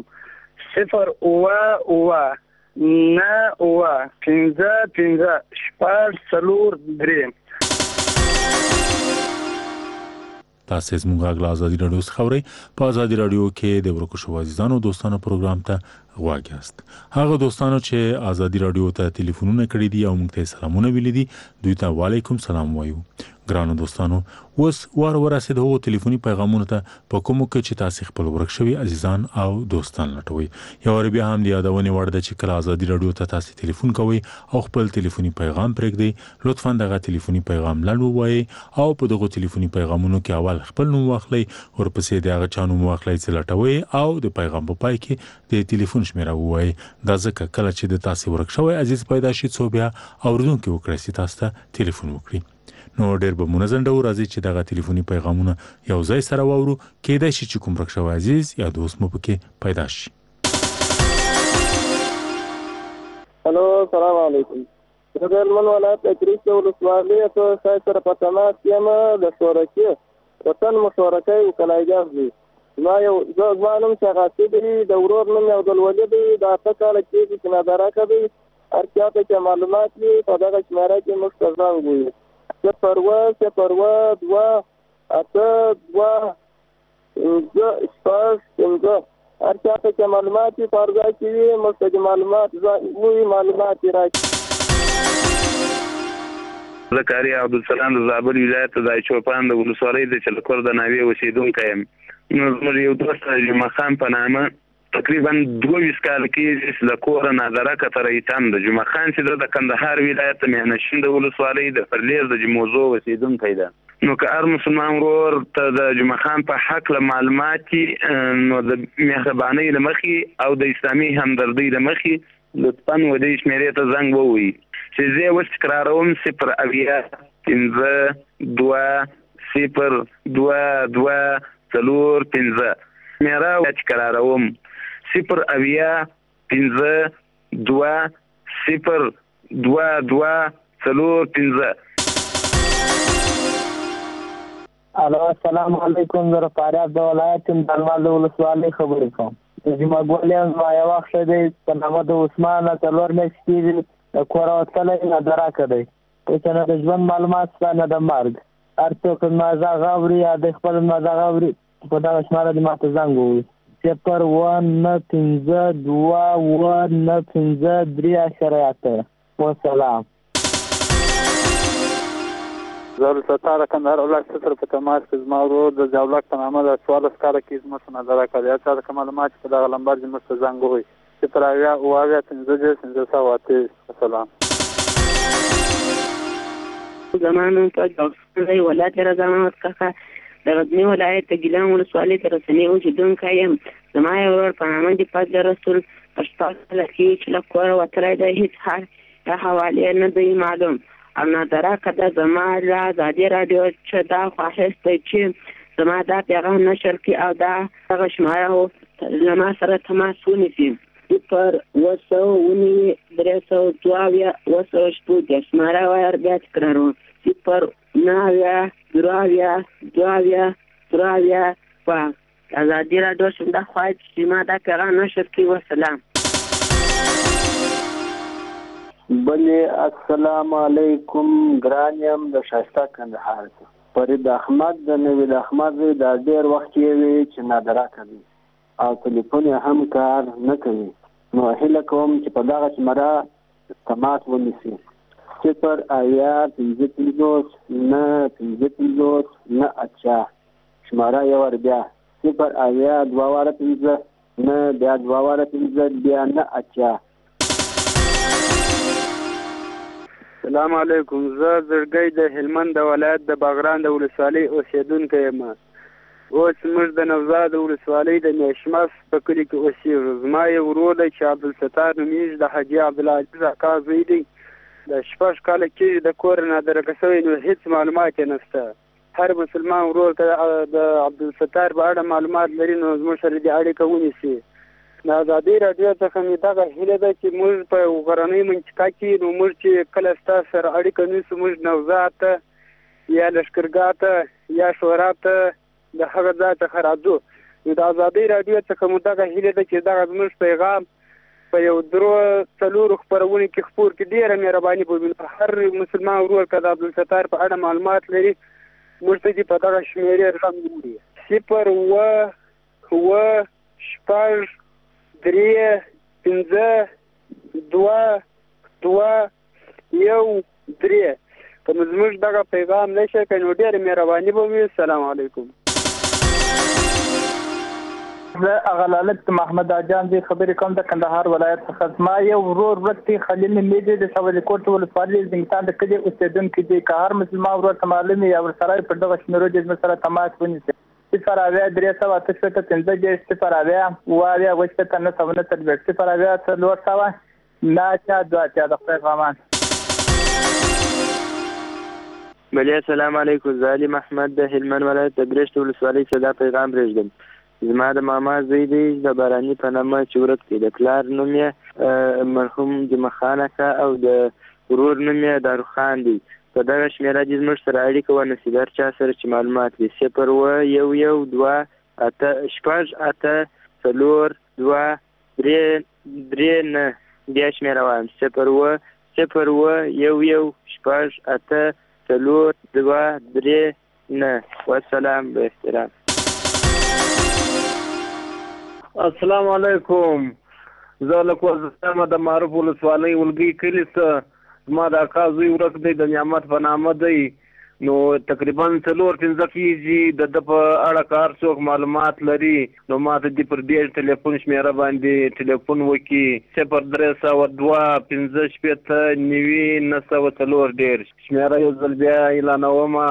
Speaker 6: 0
Speaker 5: تاسو زموږ غږ آزادي رادیو خبري په آزادي رادیو کې د ورکو شو عزیزانو دوستانو پروګرام ته غواړئ یاست هغه دوستانو چې آزادي رادیو ته ټلیفونونه کړی دي او موږ ته سلامونه ویلي دي دوی ته وعلیکم سلام وایو ګرانو دوستانو اوس ورسېد هو ټلیفوني پیغامونه ته په کومو کې چې تاسو خپل ورک شوی عزیزان او دوستان لټوي یو بیا هم د یادونه ورده چې کله آزادي رادیو ته تاسو ټلیفون کوئ او خپل ټلیفوني پیغام پرېږدئ لطفا دغه ټلیفوني پیغام لاندې ووایئ او په دغه ټلیفوني پیغامونو کې اول خپل نوم واخلئ ورپسې دغه چا نوم واخلئ چې لټوي او د پیغام په پای کې د ټلیفون شمیره ووایئ دا ځکه کله چې د تاسو ورک شوی عزیز پیدا شي څو بیا اوریدونکو وکړي چې تاسو ته ټلیفون وکړي نو ډېر به منظم ډول راځي چې دغه ټلیفوني پیغامونه یو ځای سره واورو کېدای شي چې کوم ورک شوی عزیز یا دوست مو پکې پیدا شي
Speaker 9: الو السلام علیکم د هلمند ولایت اکریس ولسوالۍ ته سره په تماس یم د شورکې وطن مشورکۍ وکلایګاف دی ما یو ځوانم چې غاصب دی د ورور نوم یو دلولي دی د 8 کاله کېږي چې نادره کوي هر چا ته چې معلومات وي په دغه شمیره کې موږ ته زنګ ووایي 0 هر چا ته چې معلومات وي په ارزا کې وي موږ ته معلومات وي معلومات راکړي
Speaker 14: زکاری عبدالسلام د زابل ولایت د چوپان د ولسوالۍ د چلکور د ناوی اوسیدونکی یم نو زموږ یو دوست جمعه خان په نامه تقریبا 22 کال کې د کور نادره کترې تام د جمعه خان چې د کندهار ولایت مهنشین د ولسوالۍ د فرلیز د موضوع اوسیدونکی ده نو که هر مسلمان ورور ته د جمعه خان په حق له معلومات نو د مهربانۍ لمخې او د اسلامي همدردۍ لمخې لطفا و دې شمیرې ته زنګ ووهئ چې زه اوس تکراروم 0 میرا تکراروم 0
Speaker 9: الو السلام علیکم زه فاریاب د ولایت دلمال د ولسوالۍ خبرې کوم جمعه ګولیم ما یو وخت دی په نامه د عثمان څلور میاشتې د کور وتلی نادره کړی چې نه د ژوند معلومات شته نه د مرګ هر څوک ما غږ اوري یا د خپل ما غږ اوري په دغه شماره د ماته زنګ ووایي 0195293 والسلام
Speaker 24: زه ستاره کندهار ولایت سره په تماس کې زما ورور د جولاک په نامه د 14 کاله کې زما نظر کړی یا څه معلومات په دغه لمبر د مست زنګ وي چې تراویا او اویا 15 السلام
Speaker 18: زمانو ته جوړې ولایت رضامت کاکا د غزنی ولایت ګیلان ولسوالۍ تر سنې اوسیدونکی یم زما یو ورور په نامه د فضل رسول اشتاق لکه چې له کور وتلی دی هیڅ حال یا حواله نه دی معلوم او نادره کده زما له آزادي رادیو چې دا خواهش دی چې زما دا پیغام نشر کړي او دا هغه شماره زما سره تماس ونیسي پر 0 شماره وایر بیا تکرارو 0 په آزادي رادیو څنګه خواهش چې ما دا پیغام نشر کړي والسلام
Speaker 9: بله السلام علیکم ګرانیم د شایسته کندهار فرید احمد د نوید احمد دا ډیر وخت یې چې نادره کوي او ټلیفون هم کار نه کوي نو هیله کوم چې په دغه شماره تماس ونیسي 0 شماره یو ور بیا 0 نه بیا 2 بیا نه
Speaker 24: السلام علیکم. زه زړګی د هلمند د ولایت د باغران د ولسوالۍ اوسیدونکی یم. اوس موږ د نوزاد ولسوالۍ د میشمس په کلي کې اوسېږو. زما یو ورور دی چې عبدالستار نومیږي، د حاجي عبدالعزیز اکا زوی دی. د 6 کاله کېږي د کور نه درکه شوی، نو هېڅ معلومات یې نشته. هر مسلمان ورور که د عبدالستار په اړه معلومات لري نو زموږ سره دې اړیکه ونیسي. د ازادۍ راډیو څخه مې دغه هیله ده چې موږ په غرنۍ منطقه کې نو موږ چې کله ستاسو سره اړیکه نیسو، موږ نوزاد ته یا لښکرګاه ته یا شوراب ته د هغه ځای څخه راځو. نو د ازادۍ راډیو څخه مو دغه هیله ده چې دغه زموږ پیغام په یو 3-4 خپرونې کې خپور کړي. ډېره مهرباني به وي. هر مسلمان ورور که د عبدالستار په اړه معلومات لري موږ ته دې په دغه شمېرې رقم وکړي: 0-7-3-5-2-2-1-3. که زموږ دغه پیغام نشي که نو ډېره مهرباني به وي. السلام علیکم. زه هغه لالک محمد اجان دی خبرې کوم د کندهار ولایت څخه. زما یو ورور ورک دی خلیل میدې د سوالي کوټ ولسوالۍ زنګتان د کلي اوسېدونکی دی. که هر مسلمان ورور ته معلوم یا ورسره پر دغه شمېرو دې زموږ سره تماس ونیسي: 0-3-5-9-9-4-4-2 د خدای پامان.
Speaker 2: بله السلام علیکم. زه علي محمد د هلمند ولایت د برشت ولسوالۍ څخه دا پیغام پرېږدم. زما د ماما زوی دی د باراني په نامه چې ورک دی. د پلار نوم یې مرحوم جمعه خان اکا او د ورور نوم یې داروخان دی. په دغه شمېره دې زموږ سره اړیکه ونیسي. د هر چا سره چې معلومات وي: 0-1-1-2-4-2-3-9. بیا شمېره وایم: 0-1-1-2-4-2-3-9. والسلام به احترام.
Speaker 24: السلام علیکم. زه له کوزستانه د معروف ولسوالۍ ولګي کلي څخه. زما د اکا زوی ورک دی، د نعمت په نامه دی. نو تقریبا 4-5 کېږي د ده په اړه که هر څوک معلومات لري نو ما ته دې پر دې ټلیفون شمېره باندې ټلیفون وکړي: 0-3-2-15-9-9-4. شمېره یو ځل بیا اعلانومه: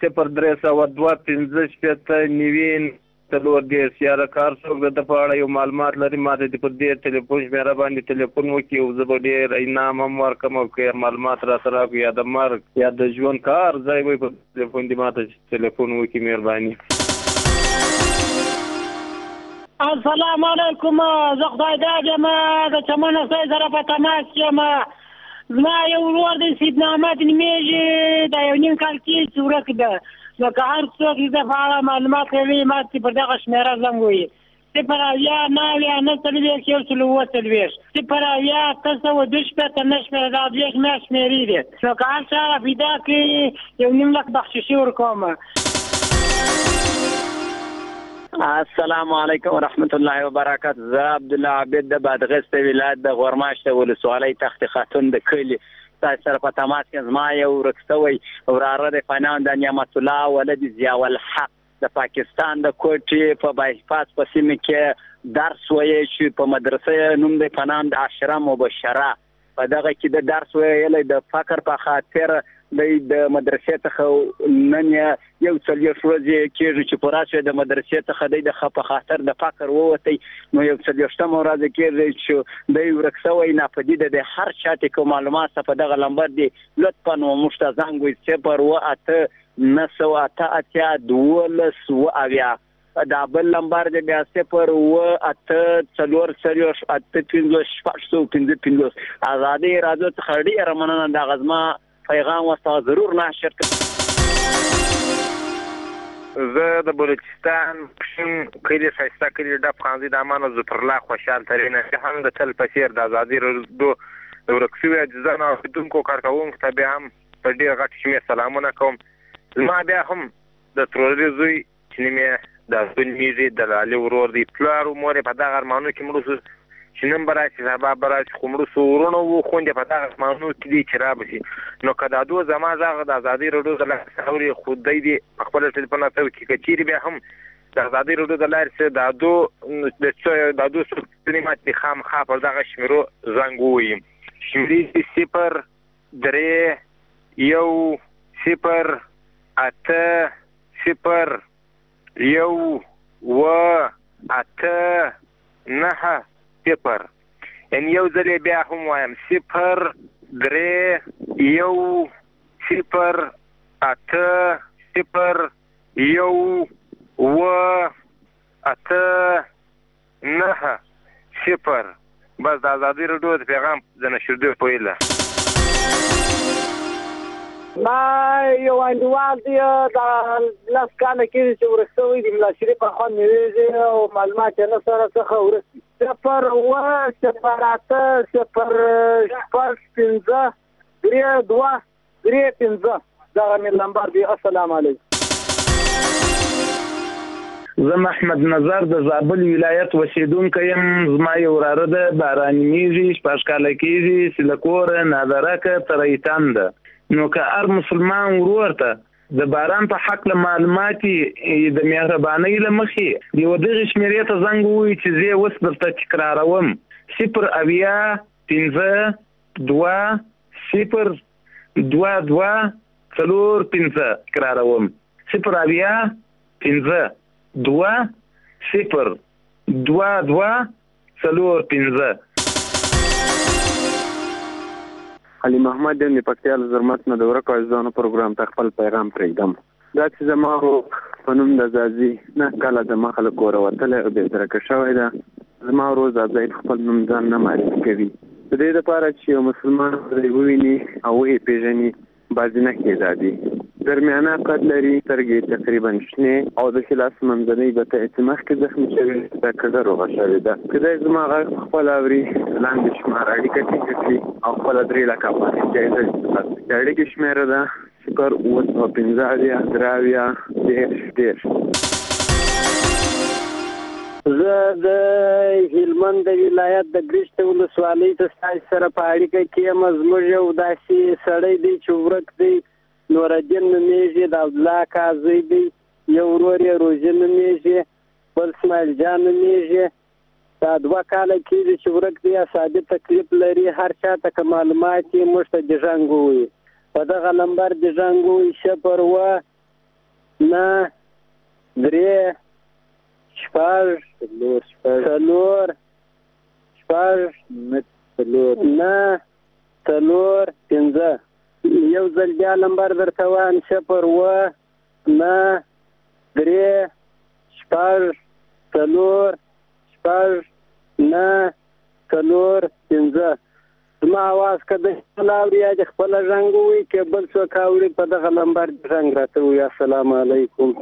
Speaker 24: 0-3-2-15-9-9-4. یا که هر څوک د ده په اړه یو معلومات لري ما ته دې پر دې ټلیفون شمېره باندې ټلیفون وکړي او زه به ډېر انعام هم ورکړم. او که معلومات راته راکړي یا د مرګ یا د ژوند که هر ځای وي په ټلیفون دې ما ته ټلیفون وکړي. مهرباني.
Speaker 4: السلام علیکم. زه خدای داد یم د چمن حسین سره په تماس یم. زما یو ورور دی سید نعمت نومیږي، د 1.5 کال کې ورک ده. نو که هر څوک د په اړه معلومات لري ما ته پر دغه شمېره زنګ ووهي: 0-9-9-4-2-4-9. 0-9-9-2-9. دا 2 شمېرې دي. نو که هر چا را پیدا کړي 1.5 لک بخششي ورکوم.
Speaker 19: السلام علیکم ورحمت الله وبرکاته. زه عبدالله عابد د بادغیس ولایت د غورماشت ولسوالۍ تخت خاتون د کلي تاسو سره په تماس کې. زما یو ورک شوی وراره د فنان د نعمت الله ولد ضیاء الحق د پاکستان د کوټې په بایپاس په سیمه کې درس وایي چې په مدرسې نوم د فنان د عشره مبشره. په دغه کې د درس ویلې د فقر په خاطر د مدرسې څخه نن یو څل ورځې کېږي چې پراشه د مدرسې څخه د په خاطر د فقر ووتی. نو یو څل ورځې کېږي چې د ورک شوی ناپدید د هر چاته کوم معلومات په دغه لمبر دی لطفا و مشتزنګ وي 0-8-9-8-2-12. دا بل لمبر دی بیا 0-8-4-4-8-5-15. ازادي راځو څخه ډېره مننه. د غزما پیغام وستا ضرور ناشر کړئ.
Speaker 20: زه د بلوچستان کلي ښایسته کلي ډب خانزي د امان او ظفرالله خوشحال ترینه هم د تل په څېر د ازادي راډیو د ورک شوي عاجزانو اورېدونکو کارکوونکو ته بیا هم په ډېر غټ شمېر سلامونه کوم. زما بیا هم د تروري زوی چې نوم یې د ازون میږي د لالي ورور دی. پلار او مور یې په دغه ارمانو کې مړه شو چې نن به راشي سبا به راشي، خو مړه شو. ورونه وو خویندې په دغه ارمانو کې دي چې رابه شي. نو که دا دوه زما غږ د ازادي راډیو د لارې اوري خو دی دې په خپله ټلیفون راته وکړي. که چېرې بیا هم د ازادي راډیو د لارې څه دا دوه څوک ماته خامخا پر دغه شمېرو زنګ وویم. شمېرې 0-3 1 0 8 0 1 8 9 0. ان یو ځل بیا هم وایم 0 3 1 0 8 0 1 8 9 0. بس د ازادي راډیو د پیغام د نشریدو په ویله
Speaker 24: ما یو انډیوال دی د لاس کاله کې چې ورسوي د ملا شریف خان نیویږي او معلومات نه سره څخه ورسي 0 0 8 0 5 3 2 3 5 دا مې نمبر دی. السلام علیکم.
Speaker 14: زه احمد نظر د زابل ولایت اوسیدونکی یم. زما یو وراره ده باراني میږي شپږ کاله کېږي چې له کوره نادرکه تر ایتان ده. نو که هر مسلمان ورور ته د باران په حق له معلومات د مهربانۍ له مخې د یو دغې شمېرې ته زنګ ووایي چې زه اوس درته تکراروم 0 اویا 15 2 0 2 2 4 5 تکراروم 0 اویا 15 2 0 2 2 4 5.
Speaker 2: علي محمد د پکتیال زرمت نه د ورکو ځانو پروګرام ته خپل پیغام پرېږدم. دا چې زما په نوم د زازي نه کله د مخه کور وتل او د درکه شوې ده زما روز ځای خپل نوم ځان نه معرفي کوي. د دې لپاره چې یو مسلمان دې وویني او یې پیژني بعضې نه کېدادي درمیانه قد لري سترګې تقریبا شنې او د خلاص منځنۍ به ته چې مخکې زخمي شوې دا کږه روغه شوې ده. که دی زما غږ خپل اوري لاندې شمار اړیکه ټینګه کړي او خپله 3 لکه افغانۍ جایزه د اړیکې شمېره ده 0
Speaker 24: زه د هلمند د ولایت د ګرشت ولسوالۍ ته سره په اړیکه کې یم. زموږ یو داسې سړی دی چې ورک دی نورالدین نومیږي د عبدالله کازی دی یو ورور یې روژه نومیږي بل اسماعیل جان نومیږي دا 2 کاله کېږي چې ورک دی اعصابي تکلیف لري هر چا ته که معلومات یې موږ ته د ژنګ ووایي په دغه نمبر د ژنګ ووایي 0 9 3 4 5 یو ځل بیا نمبر درته وایم 0 9 3 4 9 4 5. زما اواز که د خپل اوري یا د خپل ژنګ ووایي که بل څوک اوري په دغه نمبر د ژنګ راته ووایي. السلام علیکم.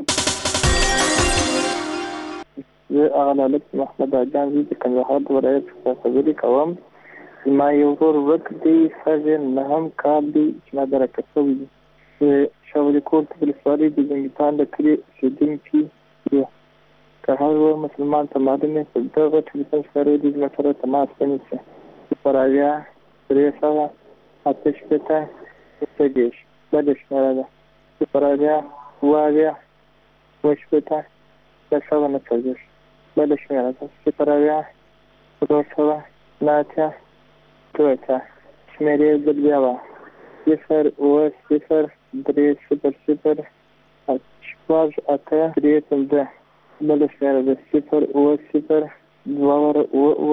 Speaker 1: زه اغلالک محمد اجان زی د کندهار د ولایت څخه خبرې کوم. زما یو ورور ورک دی ښځې 9 کال دی چې نادرکه شوی دی. شاولي کور ته ولسوالۍ د زنګیتان د کلي اوسېدونکي یو. که هر ورور مسلمان ته معلوم وي په دغه ټلیفون شمېرې دې زما سره تماس ونیسي 0 اویا 3 8 شپېته 6 بله شمېره ده 0 اویا 7 اویا 7 شپېته 9 بله شمېره ده 0 اویا 3 9 2 شمېرې بل بیا وه 0 0 3 0 0 8 3 5 بله شمېره ده 0 0 2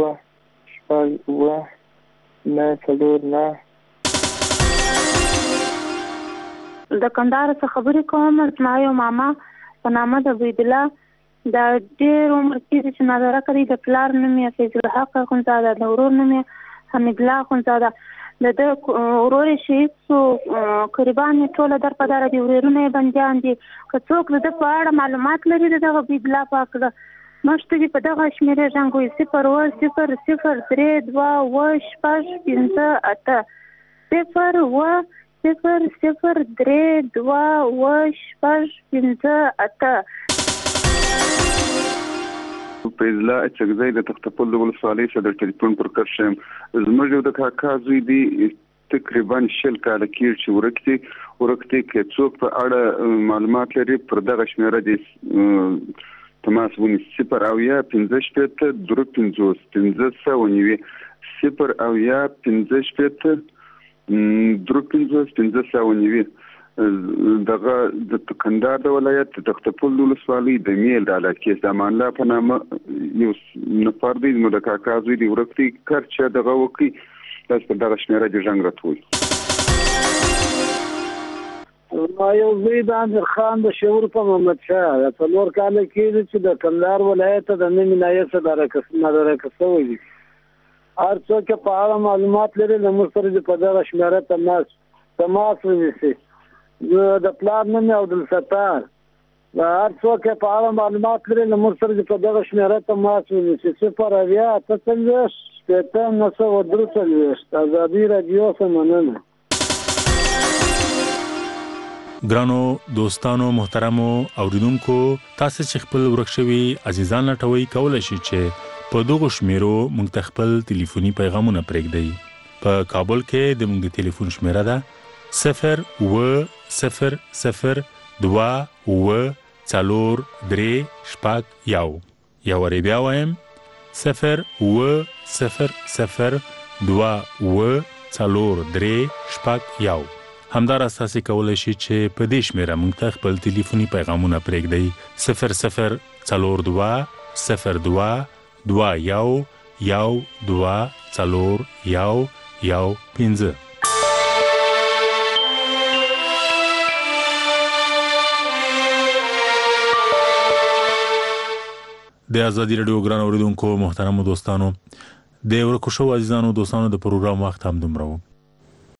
Speaker 1: 9 4 9.
Speaker 8: د کندهار څخه خبرې کوم. زما یو ماما په نامه د عبیدالله دا ډېر عمر کېږي چې نادره کوي. د پلار نوم یې فیض الحق اخندزاده د ورور نوم یې حمید الله اخندزاده د ده ورور یې شهید شو قریبان یې ټوله در په دره دي ورورونه یې بندیان دي. که څوک د ده په اړه معلومات لري د دغه عبیدالله په هکله موږ ته دې په دغه شمېرې ژنګ وایي 0 0 3 2 6 5 8 0 0 3 2 6 5
Speaker 10: فیضله چغزی د تختپل د ولسوالۍ څخه د ټلیفون پر کار شم. زموږ یو د کاکا زوی دی تقریبا 10 کاله کېږي چې ورک دی که څوک په اړه معلومات لري پر دغه شمېره دې تماس ونیسي 0 اویا 15 شپېته 3 50 15 ونیوي 0 اویا 15 شپېته دغه د کندهار د ولایت د تختپل ولسوالۍ د میل د علاقې د امان الله په نامه یو نفر دی نو د کاکازوی دی ورکتي کرچه دغه وکي تاسو په دغه شمیره د جنگ راتوي
Speaker 7: ما یو زوی د امیر خان د شعور په محمد شاه د څلور کال کې چې د کندهار ولایت د نوم نایب صدر کسوي دي هر څوک په اړه معلومات لري د مسترد په دغه شمیره تماس ونیسي د پلان نوم عبد الستار هر څوک په اړه معلومات لري د مسترد په دغه شمیره تماس ونیسي 0 آزادي رادیو سمننه.
Speaker 5: ګرانو دوستانو محترمو اوریدونکو تاسو چې خپل ورکشوي عزیزان لټوي کولای شئ چې په دغه شمیرو موږ خپل ټلیفوني پیغامونه پرېږدئ. په کابل کې د موږ ټلیفون شمیره ده 0-0-0-2-4-3-1 یا ورې بیا وایم 0-0-0-2-4-3-1 همدار اساسي کولای شي چې په دې شمیره موږ ته خپل ټلیفوني پیغامونه پرېږدئ 0-0-02-2-4-1-1-15. د آزادي رادیو ګران اوریدونکو محترم دوستانو د ورکو شو عزیزانو دوستانو د پروګرام وخت هم دومره